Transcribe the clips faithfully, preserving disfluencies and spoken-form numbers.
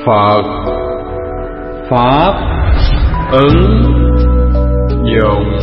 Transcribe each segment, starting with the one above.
Phật Pháp ứng dụng.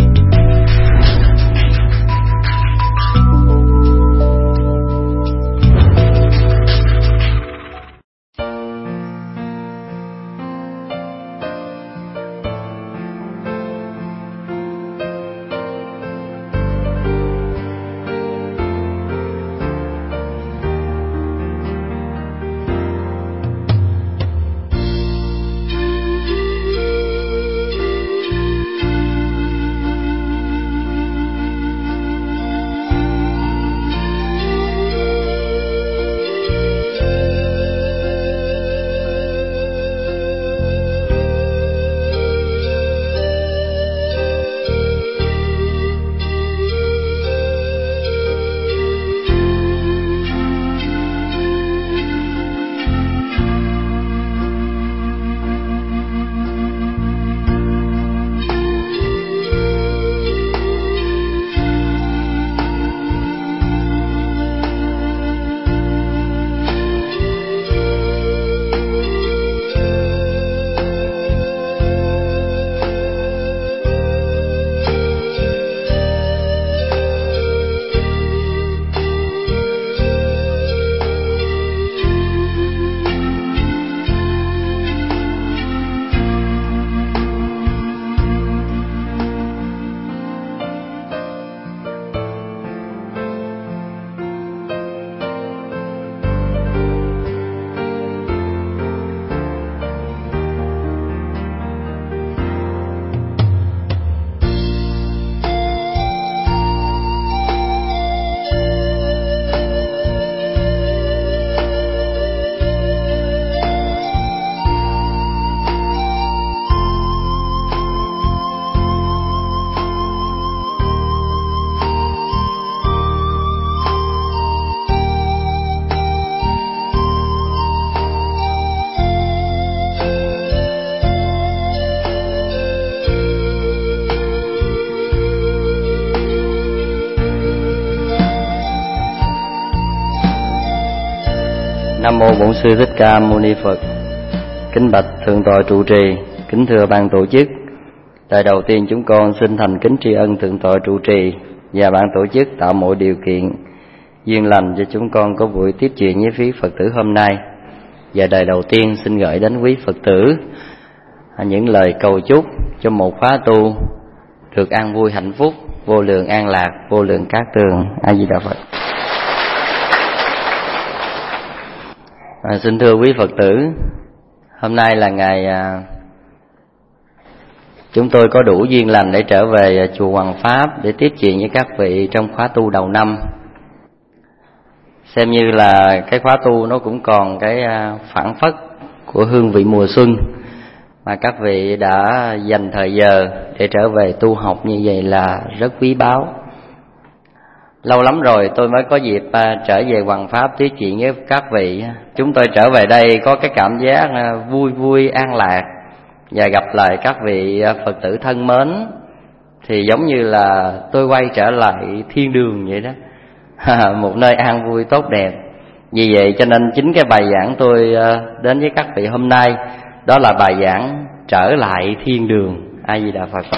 Nam mô Bổn Sư Thích Ca Mâu Ni Phật. Kính bạch thượng tọa trụ trì, kính thưa ban tổ chức. Tại đầu tiên chúng con xin thành kính tri ân thượng tọa trụ trì và ban tổ chức tạo mọi điều kiện duyên lành cho chúng con có buổi tiếp chuyện với quý Phật tử hôm nay. Và đời đầu tiên xin gửi đến quý Phật tử những lời cầu chúc cho một khóa tu được an vui hạnh phúc, vô lượng an lạc, vô lượng cát tường. A Di Đà Phật. À, xin thưa quý Phật tử, hôm nay là ngày à, chúng tôi có đủ duyên lành để trở về chùa Hoàng Pháp để tiếp chuyện với các vị trong khóa tu đầu năm. Xem như là cái khóa tu nó cũng còn cái à, phảng phất của hương vị mùa xuân, mà các vị đã dành thời giờ để trở về tu học như vậy là rất quý báu. Lâu lắm rồi tôi mới có dịp à, trở về Hoàng Pháp tiếp chuyện với các vị. Chúng tôi trở về đây có cái cảm giác à, vui vui an lạc và gặp lại các vị à, Phật tử thân mến, thì giống như là tôi quay trở lại thiên đường vậy đó. Một nơi an vui tốt đẹp. Vì vậy cho nên chính cái bài giảng tôi à, đến với các vị hôm nay, đó là bài giảng trở lại thiên đường. A Di Đà Phật.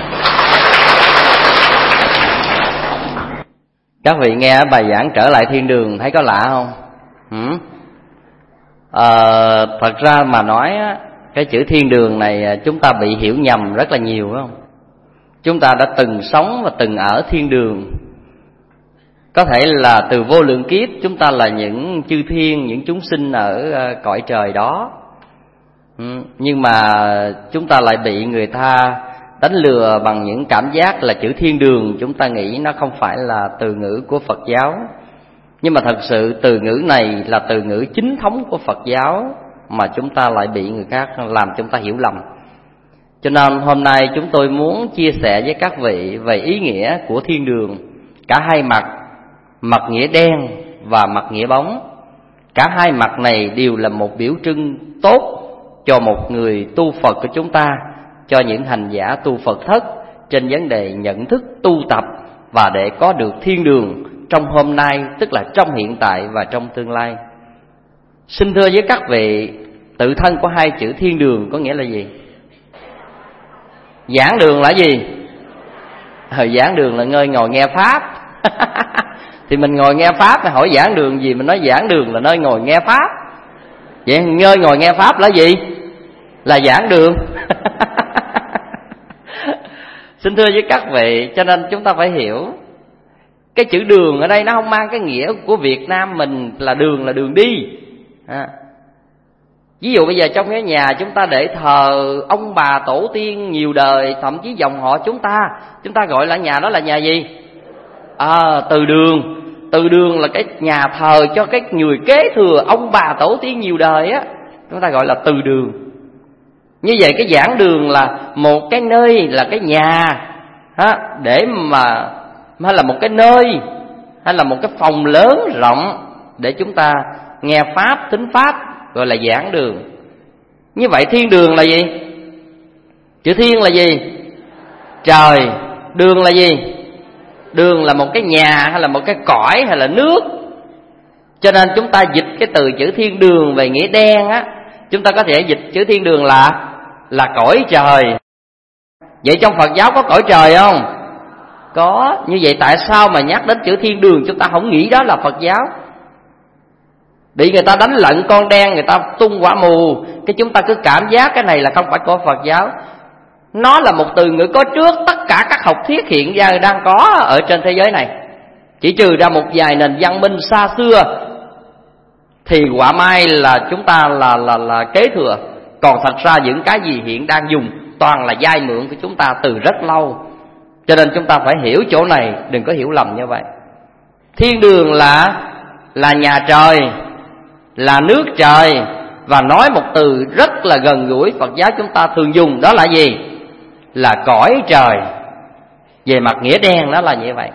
Các vị nghe bài giảng trở lại thiên đường thấy có lạ không? Ừ? À, thật ra mà nói cái chữ thiên đường này chúng ta bị hiểu nhầm rất là nhiều, phải không? Chúng ta đã từng sống và từng ở thiên đường. Có thể là từ vô lượng kiếp chúng ta là những chư thiên, những chúng sinh ở cõi trời đó. Ừ, nhưng mà chúng ta lại bị người ta đánh lừa bằng những cảm giác là chữ thiên đường. Chúng ta nghĩ nó không phải là từ ngữ của Phật giáo, nhưng mà thật sự từ ngữ này là từ ngữ chính thống của Phật giáo, mà chúng ta lại bị người khác làm chúng ta hiểu lầm. Cho nên hôm nay chúng tôi muốn chia sẻ với các vị về ý nghĩa của thiên đường, cả hai mặt, mặt nghĩa đen và mặt nghĩa bóng. Cả hai mặt này đều là một biểu trưng tốt cho một người tu Phật của chúng ta, cho những hành giả tu Phật thất trên vấn đề nhận thức tu tập và để có được thiên đường trong hôm nay, tức là trong hiện tại và trong tương lai. Xin thưa với các vị, Tự thân của hai chữ thiên đường có nghĩa là gì? Giảng đường là gì? Ờ, giảng đường là nơi ngồi nghe pháp. Thì mình ngồi nghe pháp, mà hỏi giảng đường gì? Mình nói giảng đường là nơi ngồi nghe pháp. Vậy nơi ngồi nghe pháp là gì? Là giảng đường. Xin thưa với các vị, cho nên chúng ta phải hiểu cái chữ đường ở đây nó không mang cái nghĩa của Việt Nam mình là đường là đường đi. à. Ví dụ bây giờ trong cái nhà chúng ta để thờ ông bà tổ tiên nhiều đời, thậm chí dòng họ chúng ta, chúng ta gọi là nhà đó là nhà gì? À, từ đường. Từ đường là cái nhà thờ cho cái người kế thừa ông bà tổ tiên nhiều đời á, chúng ta gọi là từ đường. Như vậy cái giảng đường là một cái nơi, là cái nhà ha, để mà hay là một cái nơi, hay là một cái phòng lớn rộng để chúng ta nghe pháp, thính pháp, gọi là giảng đường. Như vậy thiên đường là gì? Chữ thiên là gì? Trời. Đường là gì? Đường là một cái nhà, hay là một cái cõi, hay là nước. Cho nên chúng ta dịch cái từ chữ thiên đường về nghĩa đen á, chúng ta có thể dịch chữ thiên đường là là cõi trời. Vậy trong Phật giáo có cõi trời không? Có. Như vậy tại sao mà nhắc đến chữ thiên đường chúng ta không nghĩ đó là Phật giáo? Bị người ta đánh lận con đen, người ta tung quả mù, cái chúng ta cứ cảm giác cái này là không phải của Phật giáo. Nó là một từ ngữ có trước tất cả các học thuyết hiện giờ đang có ở trên thế giới này. Chỉ trừ ra một vài nền văn minh xa xưa thì quả mai là chúng ta là là là kế thừa. Còn thật ra những cái gì hiện đang dùng toàn là vay mượn của chúng ta từ rất lâu. Cho nên chúng ta phải hiểu chỗ này, đừng có hiểu lầm như vậy. Thiên đường là là nhà trời, là nước trời. Và nói một từ rất là gần gũi Phật giáo chúng ta thường dùng, đó là gì? Là cõi trời. Về mặt nghĩa đen nó là như vậy.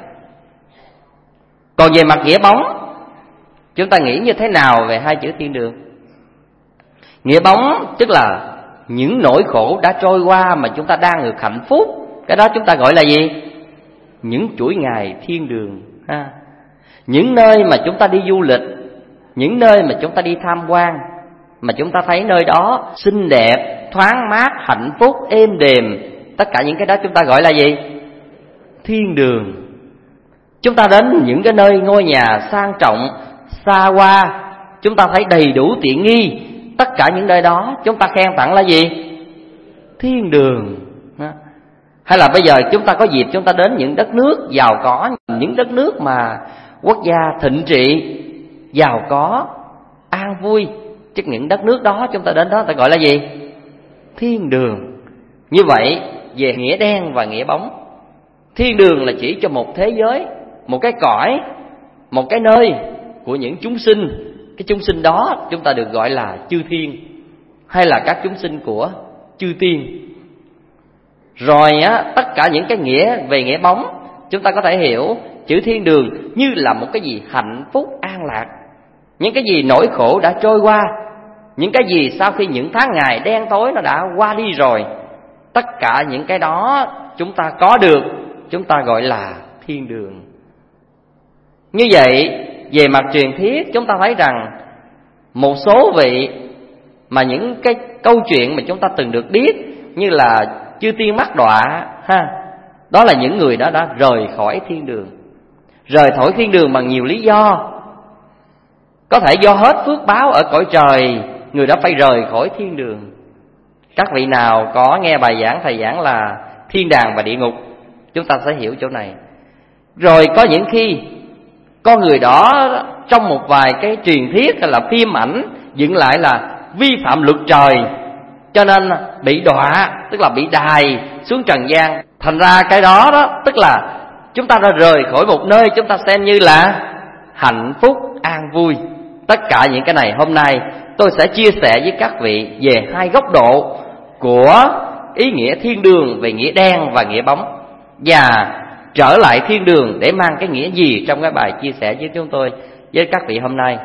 Còn về mặt nghĩa bóng, chúng ta nghĩ như thế nào về hai chữ thiên đường? Nghĩa bóng tức là những nỗi khổ đã trôi qua mà chúng ta đang được hạnh phúc. Cái đó chúng ta gọi là gì? Những chuỗi ngày thiên đường ha. Những nơi mà chúng ta đi du lịch, những nơi mà chúng ta đi tham quan, mà chúng ta thấy nơi đó xinh đẹp, thoáng mát, hạnh phúc, êm đềm. Tất cả những cái đó chúng ta gọi là gì? Thiên đường. Chúng ta đến những cái nơi ngôi nhà sang trọng, xa hoa, chúng ta thấy đầy đủ tiện nghi. Tất cả những nơi đó chúng ta khen tặng là gì? Thiên đường. Hay là bây giờ chúng ta có dịp chúng ta đến những đất nước giàu có, những đất nước mà quốc gia thịnh trị, giàu có, an vui, chứ những đất nước đó chúng ta đến đó ta gọi là gì? Thiên đường. Như vậy về nghĩa đen và nghĩa bóng, thiên đường là chỉ cho một thế giới, một cái cõi, một cái nơi của những chúng sinh. Cái chúng sinh đó chúng ta được gọi là chư thiên, hay là các chúng sinh của chư tiên. Rồi á, tất cả những cái nghĩa về nghĩa bóng, chúng ta có thể hiểu chữ thiên đường như là một cái gì hạnh phúc an lạc. Những cái gì nỗi khổ đã trôi qua, những cái gì sau khi những tháng ngày đen tối nó đã qua đi rồi, tất cả những cái đó chúng ta có được, chúng ta gọi là thiên đường. Như vậy về mặt truyền thuyết chúng ta thấy rằng một số vị mà những cái câu chuyện mà chúng ta từng được biết, như là chư tiên mắc đọa ha, đó là những người đó đã rời khỏi thiên đường. Rời khỏi thiên đường bằng nhiều lý do. Có thể do hết phước báo ở cõi trời, người đó phải rời khỏi thiên đường. Các vị nào có nghe bài giảng thầy giảng là thiên đàng và địa ngục, chúng ta sẽ hiểu chỗ này. Rồi có những khi con người đó trong một vài cái truyền thuyết hay là phim ảnh dựng lại là vi phạm luật trời, cho nên bị đọa, tức là bị đày xuống trần gian. Thành ra cái đó đó tức là chúng ta đã rời khỏi một nơi chúng ta xem như là hạnh phúc, an vui. Tất cả những cái này hôm nay tôi sẽ chia sẻ với các vị về hai góc độ của ý nghĩa thiên đường về nghĩa đen và nghĩa bóng, và trở lại thiên đường để mang cái nghĩa gì trong cái bài chia sẻ với chúng tôi với các vị hôm nay.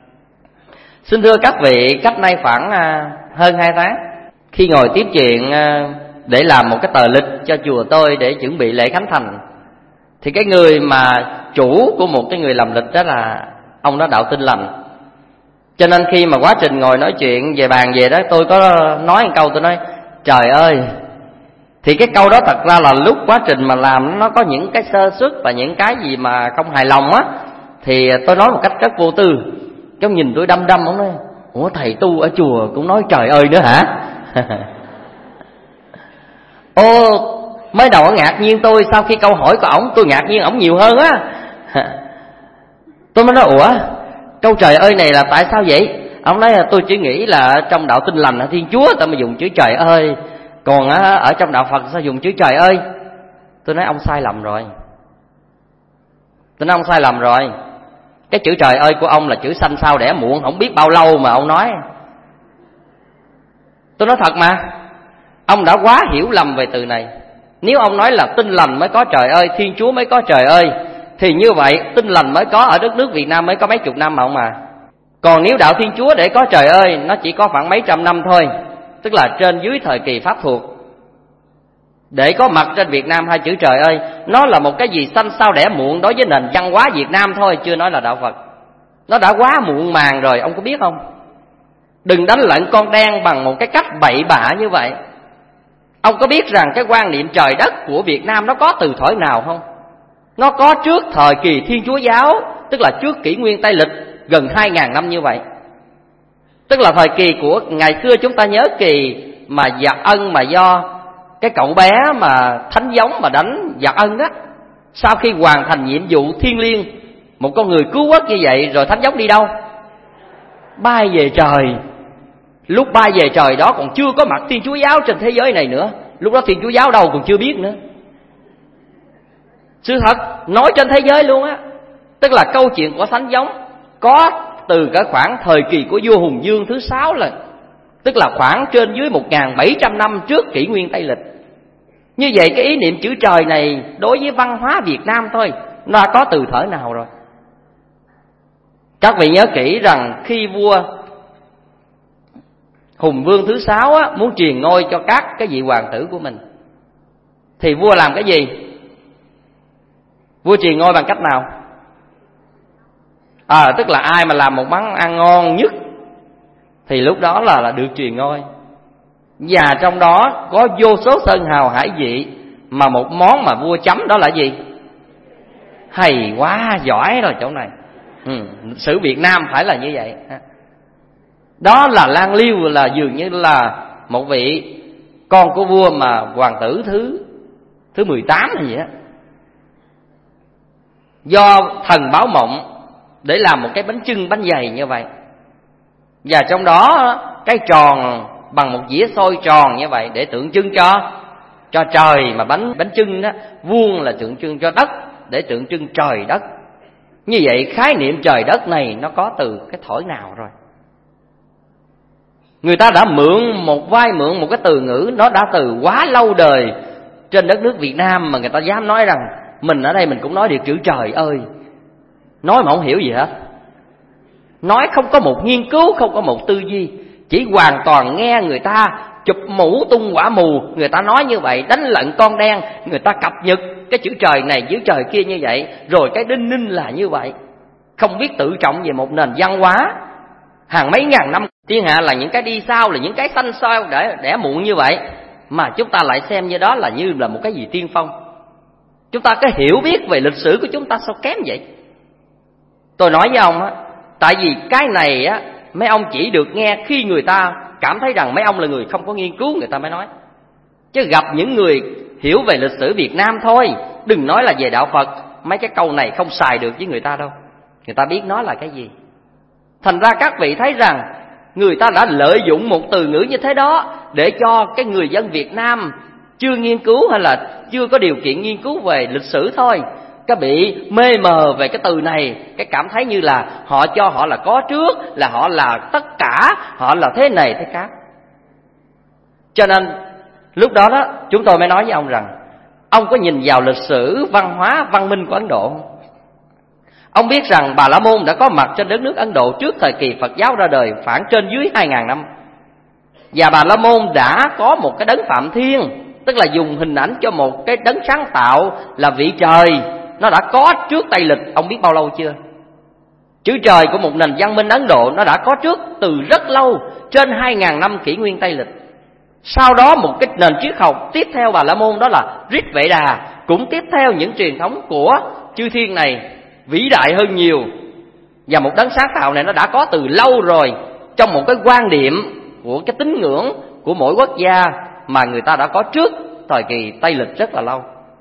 Xin thưa các vị, cách nay khoảng hơn hai tháng, khi ngồi tiếp chuyện để làm một cái tờ lịch cho chùa tôi để chuẩn bị lễ khánh thành, thì cái người mà chủ của một cái người làm lịch đó là ông đó đạo Tin Lành. Cho nên khi mà quá trình ngồi nói chuyện về bàn về đó, tôi có nói một câu, tôi nói trời ơi. Thì cái câu đó thật ra là lúc quá trình mà làm nó có những cái sơ suất và những cái gì mà không hài lòng á, thì tôi nói một cách rất vô tư. Trong nhìn tôi đăm đăm, ông nói ủa thầy tu ở chùa cũng nói trời ơi nữa hả? Ô, mới đầu ngạc nhiên tôi, sau khi câu hỏi của ổng tôi ngạc nhiên ổng nhiều hơn á. Tôi mới nói ủa, câu trời ơi này là tại sao vậy? Ông nói là tôi chỉ nghĩ là trong đạo Tin Lành ở Thiên Chúa ta mới dùng chữ trời ơi, còn ở trong đạo Phật sao dùng chữ trời ơi? Tôi nói ông sai lầm rồi. Tôi nói ông sai lầm rồi. Cái chữ trời ơi của ông là chữ sanh sao đẻ muộn, không biết bao lâu mà ông nói. Tôi nói thật mà, ông đã quá hiểu lầm về từ này. Nếu ông nói là Tin Lành mới có trời ơi, Thiên Chúa mới có trời ơi, thì như vậy Tin Lành mới có ở đất nước Việt Nam mới có mấy chục năm mà ông mà. Còn nếu đạo Thiên Chúa để có trời ơi, nó chỉ có khoảng mấy trăm năm thôi, tức là trên dưới thời kỳ Pháp thuộc. Để có mặt trên Việt Nam hai chữ trời ơi, nó là một cái gì sanh sao đẻ muộn đối với nền văn hóa Việt Nam thôi, chưa nói là đạo Phật. Nó đã quá muộn màng rồi, ông có biết không? Đừng đánh lận con đen bằng một cái cách bậy bạ như vậy. Ông có biết rằng cái quan niệm trời đất của Việt Nam nó có từ thời nào không? Nó có trước thời kỳ Thiên Chúa giáo, tức là trước kỷ nguyên Tây lịch gần hai ngàn năm như vậy. Tức là thời kỳ của ngày xưa, chúng ta nhớ kỳ mà Giặc Ân mà do cái cậu bé mà thánh giống mà đánh Giặc Ân đó, sau khi hoàn thành nhiệm vụ thiêng liêng, một con người cứu quốc như vậy, rồi thánh giống đi đâu? Bay về trời. Lúc bay về trời đó còn chưa có mặt Thiên Chúa giáo trên thế giới này nữa. Lúc đó Thiên Chúa giáo đâu còn chưa biết nữa. Sự thật nói trên thế giới luôn á. Tức là câu chuyện của thánh giống có từ cả khoảng thời kỳ của vua Hùng Vương thứ sáu lần, tức là khoảng trên dưới một nghìn bảy trăm năm trước kỷ nguyên Tây lịch. Như vậy cái ý niệm chữ trời này đối với văn hóa Việt Nam thôi, nó đã có từ thời nào rồi. Các vị nhớ kỹ rằng khi vua Hùng Vương thứ sáu á, muốn truyền ngôi cho các cái vị hoàng tử của mình, thì vua làm cái gì? Vua truyền ngôi bằng cách nào? À, tức là ai mà làm một món ăn ngon nhất thì lúc đó là, là được truyền ngôi. Và trong đó có vô số sơn hào hải vị, mà một món mà vua chấm đó là gì? Hay quá, giỏi rồi chỗ này. Ừ, sử Việt Nam phải là như vậy. Đó là Lan Liêu, là dường như là một vị con của vua mà hoàng tử thứ thứ mười tám hay gì đó, do thần báo mộng để làm một cái bánh chưng bánh dày như vậy. Và trong đó cái tròn bằng một dĩa xôi tròn như vậy để tượng trưng cho cho trời, mà bánh bánh chưng đó vuông là tượng trưng cho đất, để tượng trưng trời đất. Như vậy khái niệm trời đất này nó có từ cái thổi nào rồi. Người ta đã mượn một vai mượn một cái từ ngữ, nó đã từ quá lâu đời trên đất nước Việt Nam, mà người ta dám nói rằng mình ở đây mình cũng nói được chữ trời ơi. Nói mà không hiểu gì hết. Nói không có một nghiên cứu, không có một tư duy, chỉ hoàn toàn nghe người ta chụp mũ tung quả mù. Người ta nói như vậy, đánh lận con đen, người ta cập nhật cái chữ trời này chữ trời kia như vậy, rồi cái đinh ninh là như vậy. Không biết tự trọng về một nền văn hóa hàng mấy ngàn năm thiên hạ, là những cái đi sau, là những cái xanh sao để đẻ muộn như vậy, mà chúng ta lại xem như đó là như là một cái gì tiên phong. Chúng ta cái hiểu biết về lịch sử của chúng ta sao kém vậy? Tôi nói với ông á, tại vì cái này á, mấy ông chỉ được nghe khi người ta cảm thấy rằng mấy ông là người không có nghiên cứu, người ta mới nói. Chứ gặp những người hiểu về lịch sử Việt Nam thôi, đừng nói là về đạo Phật, mấy cái câu này không xài được với người ta đâu. Người ta biết nói là cái gì. Thành ra các vị thấy rằng người ta đã lợi dụng một từ ngữ như thế đó để cho cái người dân Việt Nam chưa nghiên cứu hay là chưa có điều kiện nghiên cứu về lịch sử thôi, cái bị mê mờ về cái từ này, cái cảm thấy như là họ cho họ là có trước, là họ là tất cả, họ là thế này thế khác. Cho nên lúc đó đó chúng tôi mới nói với ông rằng, ông có nhìn vào lịch sử văn hóa văn minh của Ấn Độ không? Ông biết rằng Bà La Môn đã có mặt trên đất nước Ấn Độ trước thời kỳ Phật giáo ra đời khoảng trên dưới hai ngàn năm. Và Bà La Môn đã có một cái đấng Phạm Thiên, tức là dùng hình ảnh cho một cái đấng sáng tạo là vị trời, nó đã có trước Tây lịch. Ông biết bao lâu chưa? Chữ trời của một nền văn minh Ấn Độ nó đã có trước từ rất lâu, trên hai ngàn năm kỷ nguyên Tây lịch. Sau đó một cái nền triết học tiếp theo Bà La Môn, đó là Rig Veda, cũng tiếp theo những truyền thống của chư thiên này, vĩ đại hơn nhiều. Và một đấng sáng tạo này nó đã có từ lâu rồi, trong một cái quan điểm của cái tín ngưỡng của mỗi quốc gia mà người ta đã có trước thời kỳ Tây lịch rất là lâu.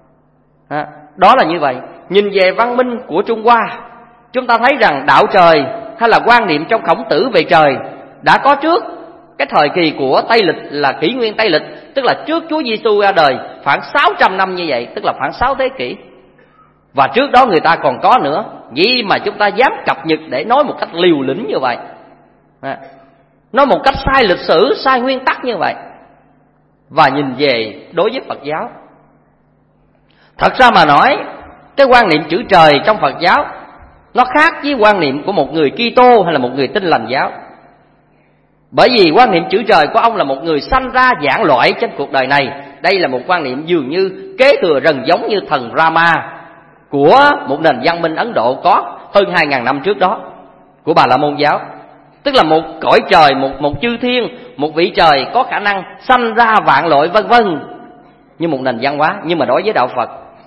Đó là như vậy. Nhìn về văn minh của Trung Hoa, chúng ta thấy rằng đạo trời hay là quan niệm trong Khổng Tử về trời đã có trước cái thời kỳ của Tây lịch là kỷ nguyên Tây lịch, tức là trước Chúa Giêsu ra đời khoảng sáu trăm năm như vậy, tức là khoảng sáu thế kỷ. Và trước đó người ta còn có nữa, vậy mà chúng ta dám cập nhật để nói một cách liều lĩnh như vậy, nói một cách sai lịch sử, sai nguyên tắc như vậy. Và nhìn về đối với Phật giáo, thật ra mà nói, cái quan niệm chữ trời trong Phật giáo nó khác với quan niệm của một người Kitô hay là một người Tin Lành giáo. Bởi vì quan niệm chữ trời của ông là một người sanh ra vạn loại trên cuộc đời này. Đây là một quan niệm dường như kế thừa rần giống như thần Rama của một nền văn minh Ấn Độ có hơn hai ngàn năm trước đó, của Bà La Môn giáo. Tức là một cõi trời, một, một chư thiên, một vị trời có khả năng sanh ra vạn loại vân vân, như một nền văn hóa. Nhưng mà đối với đạo Phật,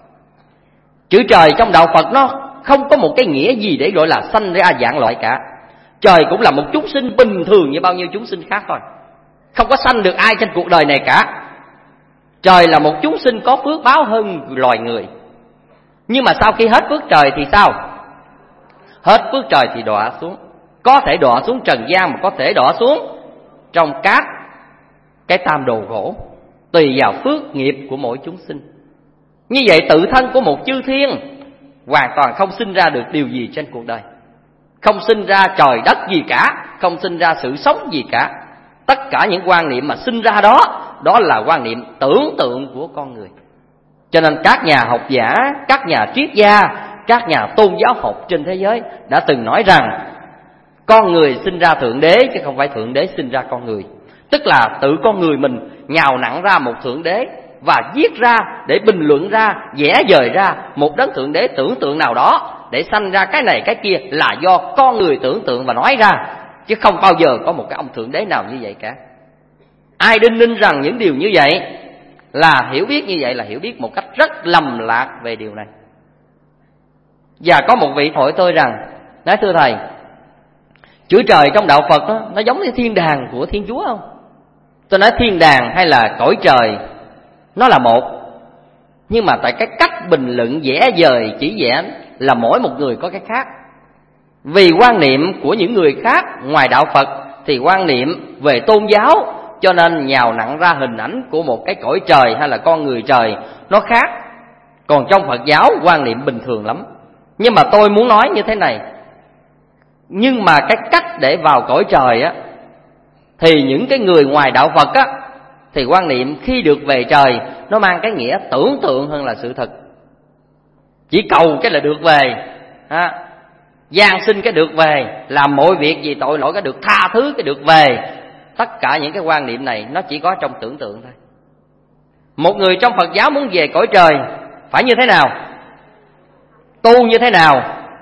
chữ trời trong đạo Phật nó không có một cái nghĩa gì để gọi là sanh ra vạn loại cả. Trời cũng là một chúng sinh bình thường như bao nhiêu chúng sinh khác thôi, không có sanh được ai trên cuộc đời này cả. Trời là một chúng sinh có phước báo hơn loài người. Nhưng mà sau khi hết phước trời thì sao? Hết phước trời thì đọa xuống. Có thể đọa xuống trần gian, mà có thể đọa xuống trong các cái tam đồ gỗ, tùy vào phước nghiệp của mỗi chúng sinh. Như vậy tự thân của một chư thiên hoàn toàn không sinh ra được điều gì trên cuộc đời, không sinh ra trời đất gì cả, không sinh ra sự sống gì cả. Tất cả những quan niệm mà sinh ra đó, đó là quan niệm tưởng tượng của con người. Cho nên các nhà học giả, các nhà triết gia, các nhà tôn giáo học trên thế giới đã từng nói rằng con người sinh ra thượng đế chứ không phải thượng đế sinh ra con người. Tức là tự con người mình nhào nặn ra một thượng đế và viết ra để bình luận ra, vẽ vời ra một đấng thượng đế tưởng tượng nào đó để sanh ra cái này cái kia, là do con người tưởng tượng và nói ra, chứ không bao giờ có một cái ông thượng đế nào như vậy cả. Ai đinh ninh rằng những điều như vậy là hiểu biết như vậy là hiểu biết một cách rất lầm lạc về điều này. Và có một vị hỏi tôi rằng, nói thưa thầy, chữ trời trong đạo Phật đó, nó giống như thiên đàng của Thiên Chúa không? Tôi nói thiên đàng hay là cõi trời nó là một, nhưng mà tại cái cách bình luận vẽ vời chỉ vẽ là mỗi một người có cái khác. Vì quan niệm của những người khác ngoài đạo Phật thì quan niệm về tôn giáo, cho nên nhào nặn ra hình ảnh của một cái cõi trời hay là con người trời nó khác. Còn trong Phật giáo quan niệm bình thường lắm. Nhưng mà tôi muốn nói như thế này, nhưng mà cái cách để vào cõi trời á, thì những cái người ngoài đạo Phật á, thì quan niệm khi được về trời nó mang cái nghĩa tưởng tượng hơn là sự thật. Chỉ cầu cái là được về, ha, gian sinh cái được về, làm mọi việc gì tội lỗi cái được tha thứ cái được về. Tất cả những cái quan niệm này nó chỉ có trong tưởng tượng thôi. Một người trong Phật giáo muốn về cõi trời phải như thế nào, tu như thế nào,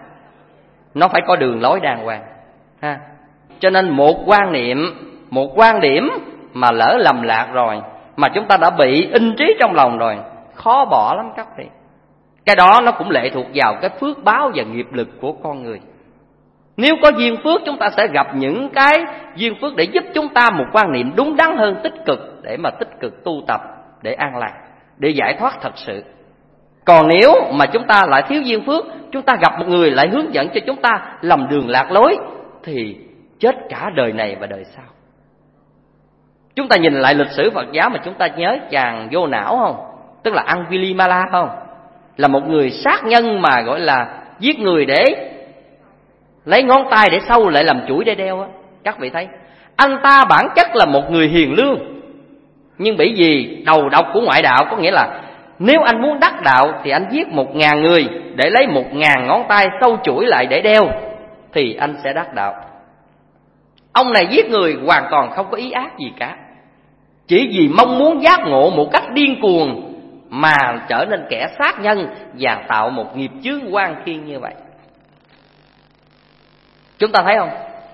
nó phải có đường lối đàng hoàng, ha. Cho nên một quan niệm, một quan điểm mà lỡ lầm lạc rồi, mà chúng ta đã bị in trí trong lòng rồi, khó bỏ lắm các vị. Cái đó nó cũng lệ thuộc vào cái phước báo và nghiệp lực của con người. Nếu có duyên phước, chúng ta sẽ gặp những cái duyên phước để giúp chúng ta một quan niệm đúng đắn hơn, tích cực, để mà tích cực tu tập, để an lạc, để giải thoát thật sự. Còn nếu mà chúng ta lại thiếu duyên phước, chúng ta gặp một người lại hướng dẫn cho chúng ta lầm đường lạc lối, thì chết cả đời này và đời sau. Chúng ta nhìn lại lịch sử Phật giáo mà chúng ta nhớ chàng Vô Não không? Tức là Angulimala không? Là một người sát nhân mà gọi là giết người để lấy ngón tay để sâu lại làm chuỗi để đeo á. Các vị thấy, anh ta bản chất là một người hiền lương, nhưng bởi vì đầu độc của ngoại đạo, có nghĩa là nếu anh muốn đắc đạo thì anh giết một ngàn người để lấy một ngàn ngón tay sâu chuỗi lại để đeo, thì anh sẽ đắc đạo. Ông này giết người hoàn toàn không có ý ác gì cả, chỉ vì mong muốn giác ngộ một cách điên cuồng mà trở nên kẻ sát nhân và tạo một nghiệp chướng oan khiên như vậy. Chúng ta thấy không?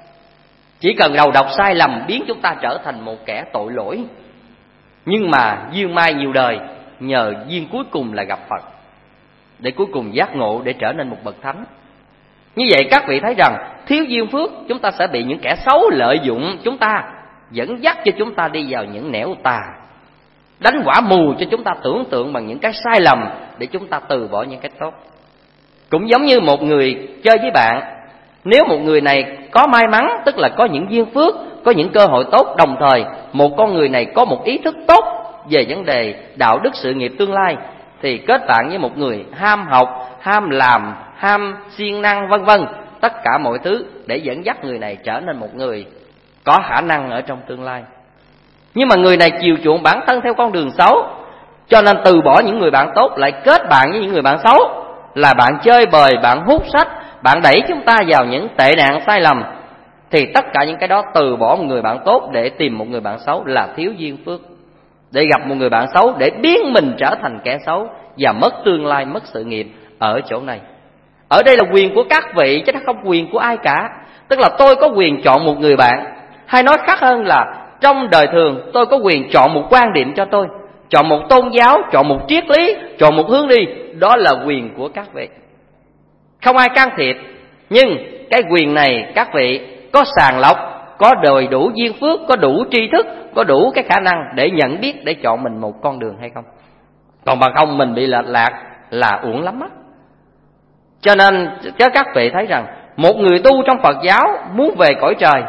Chỉ cần đầu độc sai lầm biến chúng ta trở thành một kẻ tội lỗi. Nhưng mà duyên mai nhiều đời, nhờ duyên cuối cùng là gặp Phật, để cuối cùng giác ngộ, để trở nên một bậc thánh. Như vậy các vị thấy rằng thiếu duyên phước, chúng ta sẽ bị những kẻ xấu lợi dụng chúng ta, dẫn dắt cho chúng ta đi vào những nẻo tà, đánh quả mù cho chúng ta tưởng tượng bằng những cái sai lầm để chúng ta từ bỏ những cái tốt. Cũng giống như một người chơi với bạn, nếu một người này có may mắn, tức là có những duyên phước, có những cơ hội tốt, đồng thời một con người này có một ý thức tốt về vấn đề đạo đức sự nghiệp tương lai, thì kết bạn với một người ham học, ham làm, ham siêng năng vân vân, tất cả mọi thứ để dẫn dắt người này trở nên một người có khả năng ở trong tương lai. Nhưng mà người này chiều chuộng bản thân theo con đường xấu, cho nên từ bỏ những người bạn tốt, lại kết bạn với những người bạn xấu, là bạn chơi bời, bạn hút sách, bạn đẩy chúng ta vào những tệ nạn sai lầm. Thì tất cả những cái đó, từ bỏ một người bạn tốt để tìm một người bạn xấu là thiếu duyên phước. Để gặp một người bạn xấu để biến mình trở thành kẻ xấu và mất tương lai, mất sự nghiệp ở chỗ này. Ở đây là quyền của các vị chứ nó không quyền của ai cả. Tức là tôi có quyền chọn một người bạn, hay nói khác hơn là trong đời thường tôi có quyền chọn một quan điểm cho tôi, chọn một tôn giáo, chọn một triết lý, chọn một hướng đi. Đó là quyền của các vị, không ai can thiệp. Nhưng cái quyền này các vị có sàng lọc, có đầy đủ duyên phước, có đủ tri thức, có đủ cái khả năng để nhận biết, để chọn mình một con đường hay không. Còn bằng không mình bị lệch lạc là uổng lắm á. Cho nên cho các vị thấy rằng một người tu trong Phật giáo muốn về cõi trời,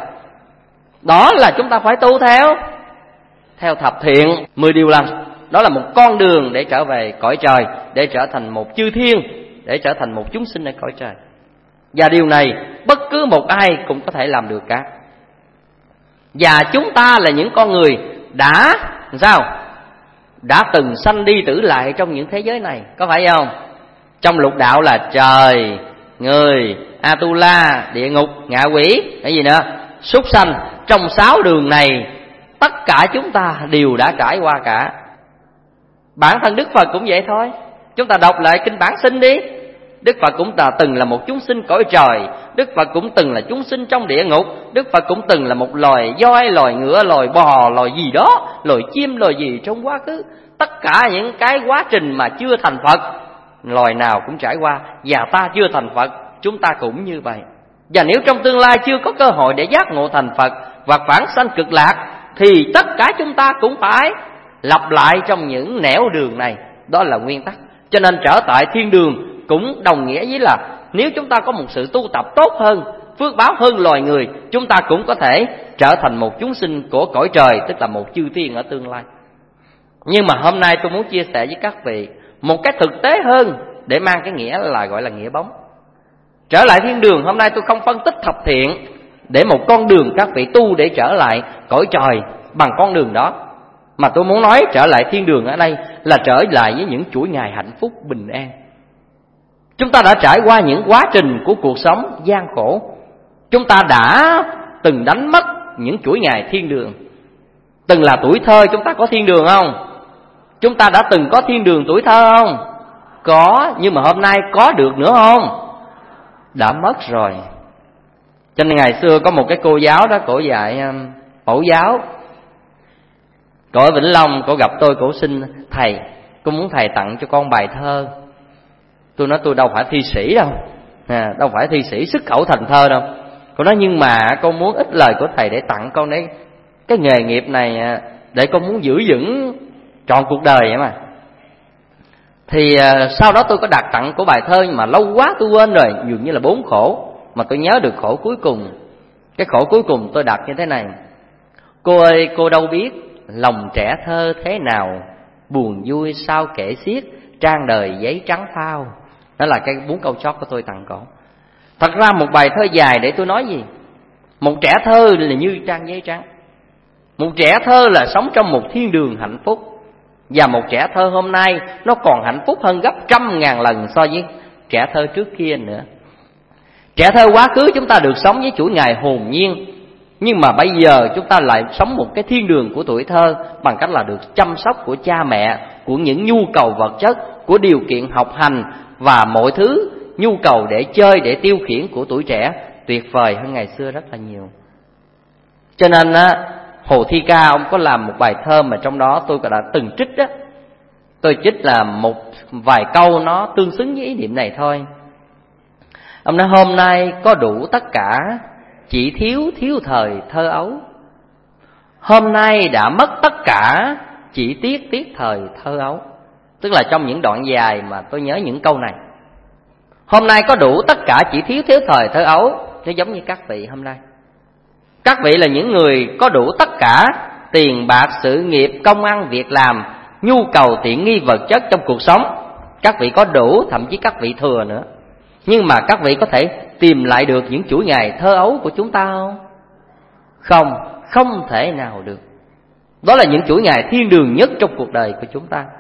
đó là chúng ta phải tu theo theo thập thiện, mười điều lành. Đó là một con đường để trở về cõi trời, để trở thành một chư thiên, để trở thành một chúng sinh ở cõi trời. Và điều này bất cứ một ai cũng có thể làm được cả. Và chúng ta là những con người đã sao? Đã từng sanh đi tử lại trong những thế giới này, có phải không? Trong lục đạo là trời, người, Atula, địa ngục, ngạ quỷ, cái gì nữa? Súc sanh. Trong sáu đường này tất cả chúng ta đều đã trải qua cả. Bản thân Đức Phật cũng vậy thôi. Chúng ta đọc lại kinh Bản Sinh đi. Đức Phật cũng đã từng là một chúng sinh cõi trời, Đức Phật cũng từng là chúng sinh trong địa ngục, Đức Phật cũng từng là một loài voi, loài ngựa, loài bò, loài gì đó, loài chim, loài gì trong quá khứ. Tất cả những cái quá trình mà chưa thành Phật, loài nào cũng trải qua. Và ta chưa thành Phật, chúng ta cũng như vậy. Và nếu trong tương lai chưa có cơ hội để giác ngộ thành Phật và vãng sanh cực lạc, thì tất cả chúng ta cũng phải lặp lại trong những nẻo đường này. Đó là nguyên tắc. Cho nên trở tại thiên đường cũng đồng nghĩa với là nếu chúng ta có một sự tu tập tốt hơn, phước báo hơn loài người, chúng ta cũng có thể trở thành một chúng sinh của cõi trời, tức là một chư thiên ở tương lai. Nhưng mà hôm nay tôi muốn chia sẻ với các vị một cái thực tế hơn, để mang cái nghĩa là gọi là nghĩa bóng. Trở lại thiên đường, hôm nay tôi không phân tích thập thiện để một con đường các vị tu để trở lại cõi trời bằng con đường đó, mà tôi muốn nói trở lại thiên đường ở đây là trở lại với những chuỗi ngày hạnh phúc bình an. Chúng ta đã trải qua những quá trình của cuộc sống gian khổ. Chúng ta đã từng đánh mất những chuỗi ngày thiên đường. Từng là tuổi thơ chúng ta có thiên đường không? Chúng ta đã từng có thiên đường tuổi thơ không? Có, nhưng mà hôm nay có được nữa không? Đã mất rồi. Cho nên ngày xưa có một cái cô giáo đó, cổ dạy mẫu giáo. Cổ ở Vĩnh Long, cổ gặp tôi, cổ xin thầy, cô muốn thầy tặng cho con bài thơ. Tôi nói tôi đâu phải thi sĩ đâu, à, đâu phải thi sĩ xuất khẩu thành thơ đâu. Cô nói nhưng mà con muốn ít lời của thầy để tặng con đấy. Cái nghề nghiệp này để con muốn giữ vững trọn cuộc đời vậy mà. Thì à, sau đó tôi có đặt tặng của bài thơ, nhưng mà lâu quá tôi quên rồi, dường như là bốn khổ. Mà tôi nhớ được khổ cuối cùng. Cái khổ cuối cùng tôi đặt như thế này: cô ơi cô đâu biết lòng trẻ thơ thế nào, buồn vui sao kể xiết, trang đời giấy trắng phao. Đó là cái bốn câu chót của tôi tặng cổ. Thật ra một bài thơ dài để tôi nói gì? Một trẻ thơ là như trang giấy trắng. Một trẻ thơ là sống trong một thiên đường hạnh phúc. Và một trẻ thơ hôm nay nó còn hạnh phúc hơn gấp trăm ngàn lần so với trẻ thơ trước kia nữa. Trẻ thơ quá khứ chúng ta được sống với chuỗi ngày hồn nhiên, nhưng mà bây giờ chúng ta lại sống một cái thiên đường của tuổi thơ bằng cách là được chăm sóc của cha mẹ, của những nhu cầu vật chất, của điều kiện học hành và mọi thứ nhu cầu để chơi, để tiêu khiển của tuổi trẻ tuyệt vời hơn ngày xưa rất là nhiều. Cho nên á, Hồ Thi Ca ông có làm một bài thơ mà trong đó tôi đã từng trích á. Tôi trích là một vài câu nó tương xứng với ý niệm này thôi. Ông nói hôm nay có đủ tất cả, chỉ thiếu thiếu thời thơ ấu. Hôm nay đã mất tất cả, chỉ tiếc tiếc thời thơ ấu. Tức là trong những đoạn dài mà tôi nhớ những câu này. Hôm nay có đủ tất cả, chỉ thiếu thiếu thời thơ ấu. Nó giống như các vị hôm nay. Các vị là những người có đủ tất cả, tiền bạc, sự nghiệp, công ăn, việc làm, nhu cầu tiện nghi vật chất trong cuộc sống. Các vị có đủ, thậm chí các vị thừa nữa. Nhưng mà các vị có thể tìm lại được những chuỗi ngày thơ ấu của chúng ta không? Không, không thể nào được. Đó là những chuỗi ngày thiên đường nhất trong cuộc đời của chúng ta.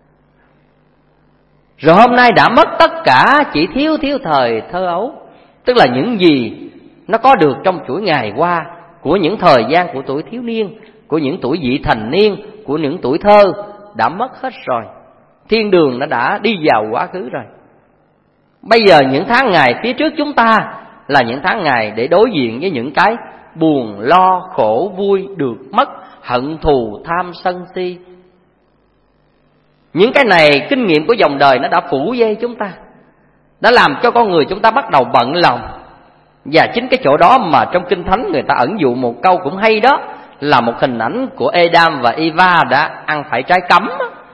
Rồi hôm nay đã mất tất cả, chỉ thiếu thiếu thời thơ ấu. Tức là những gì nó có được trong chuỗi ngày qua, của những thời gian của tuổi thiếu niên, của những tuổi vị thành niên, của những tuổi thơ, đã mất hết rồi. Thiên đường nó đã đi vào quá khứ rồi. Bây giờ những tháng ngày phía trước chúng ta là những tháng ngày để đối diện với những cái buồn, lo, khổ, vui, được, mất, hận thù, tham, sân, si. Những cái này kinh nghiệm của dòng đời nó đã phủ dây chúng ta, đã làm cho con người chúng ta bắt đầu bận lòng. Và chính cái chỗ đó mà trong Kinh Thánh người ta ẩn dụ một câu cũng hay đó, là một hình ảnh của Adam và Eva đã ăn phải trái cấm.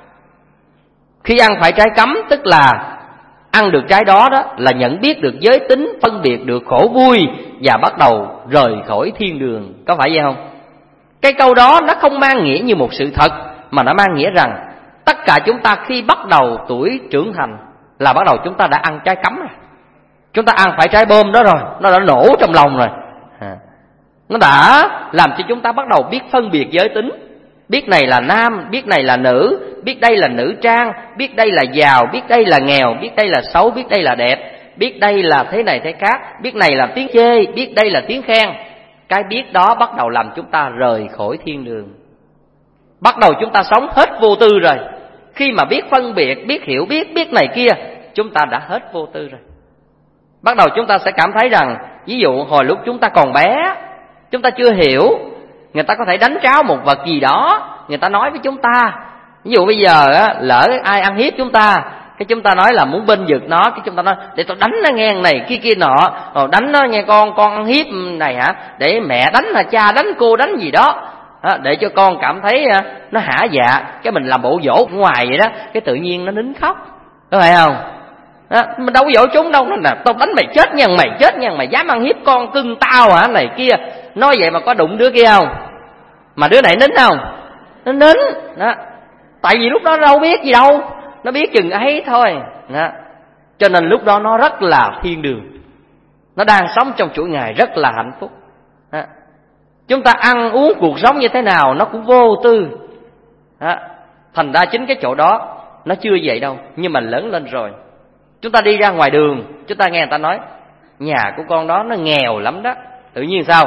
Khi ăn phải trái cấm tức là ăn được trái đó đó là nhận biết được giới tính, phân biệt được khổ vui và bắt đầu rời khỏi thiên đường. Có phải vậy không? Cái câu đó nó không mang nghĩa như một sự thật, mà nó mang nghĩa rằng tất cả chúng ta khi bắt đầu tuổi trưởng thành là bắt đầu chúng ta đã ăn trái cấm rồi. Chúng ta ăn phải trái bom đó rồi, nó đã nổ trong lòng rồi. À, nó đã làm cho chúng ta bắt đầu biết phân biệt giới tính, biết này là nam, biết này là nữ, biết đây là nữ trang, biết đây là giàu, biết đây là nghèo, biết đây là xấu, biết đây là đẹp, biết đây là thế này thế khác, biết này là tiếng chê, biết đây là tiếng khen. Cái biết đó bắt đầu làm chúng ta rời khỏi thiên đường. Bắt đầu chúng ta sống hết vô tư rồi. Khi mà biết phân biệt, biết hiểu biết, biết này kia, chúng ta đã hết vô tư rồi. Bắt đầu chúng ta sẽ cảm thấy rằng, ví dụ hồi lúc chúng ta còn bé, chúng ta chưa hiểu, người ta có thể đánh tráo một vật gì đó, người ta nói với chúng ta. Ví dụ bây giờ á, lỡ ai ăn hiếp chúng ta, cái chúng ta nói là muốn bênh vực nó, cái chúng ta nói để tôi đánh nó nghe này kia kia nọ, rồi đánh nó nghe con con ăn hiếp này hả, để mẹ đánh là cha đánh cô đánh gì đó, để cho con cảm thấy nó hả dạ. Cái mình làm bộ dỗ ngoài vậy đó, cái tự nhiên nó nín khóc, có phải không? Đó, mình đâu có dỗ chúng đâu, nó là tao đánh mày chết nha, mày chết nha, mày dám ăn hiếp con cưng tao hả, này kia. Nói vậy mà có đụng đứa kia không? Mà đứa này nín không? Nó nín đó. Tại vì lúc đó đâu biết gì đâu, nó biết chừng ấy thôi đó. Cho nên lúc đó nó rất là thiên đường, nó đang sống trong chuỗi ngày rất là hạnh phúc đó. Chúng ta ăn uống cuộc sống như thế nào nó cũng vô tư đó. Thành ra chính cái chỗ đó nó chưa vậy đâu. Nhưng mà lớn lên rồi, chúng ta đi ra ngoài đường, chúng ta nghe người ta nói nhà của con đó nó nghèo lắm đó, tự nhiên sao?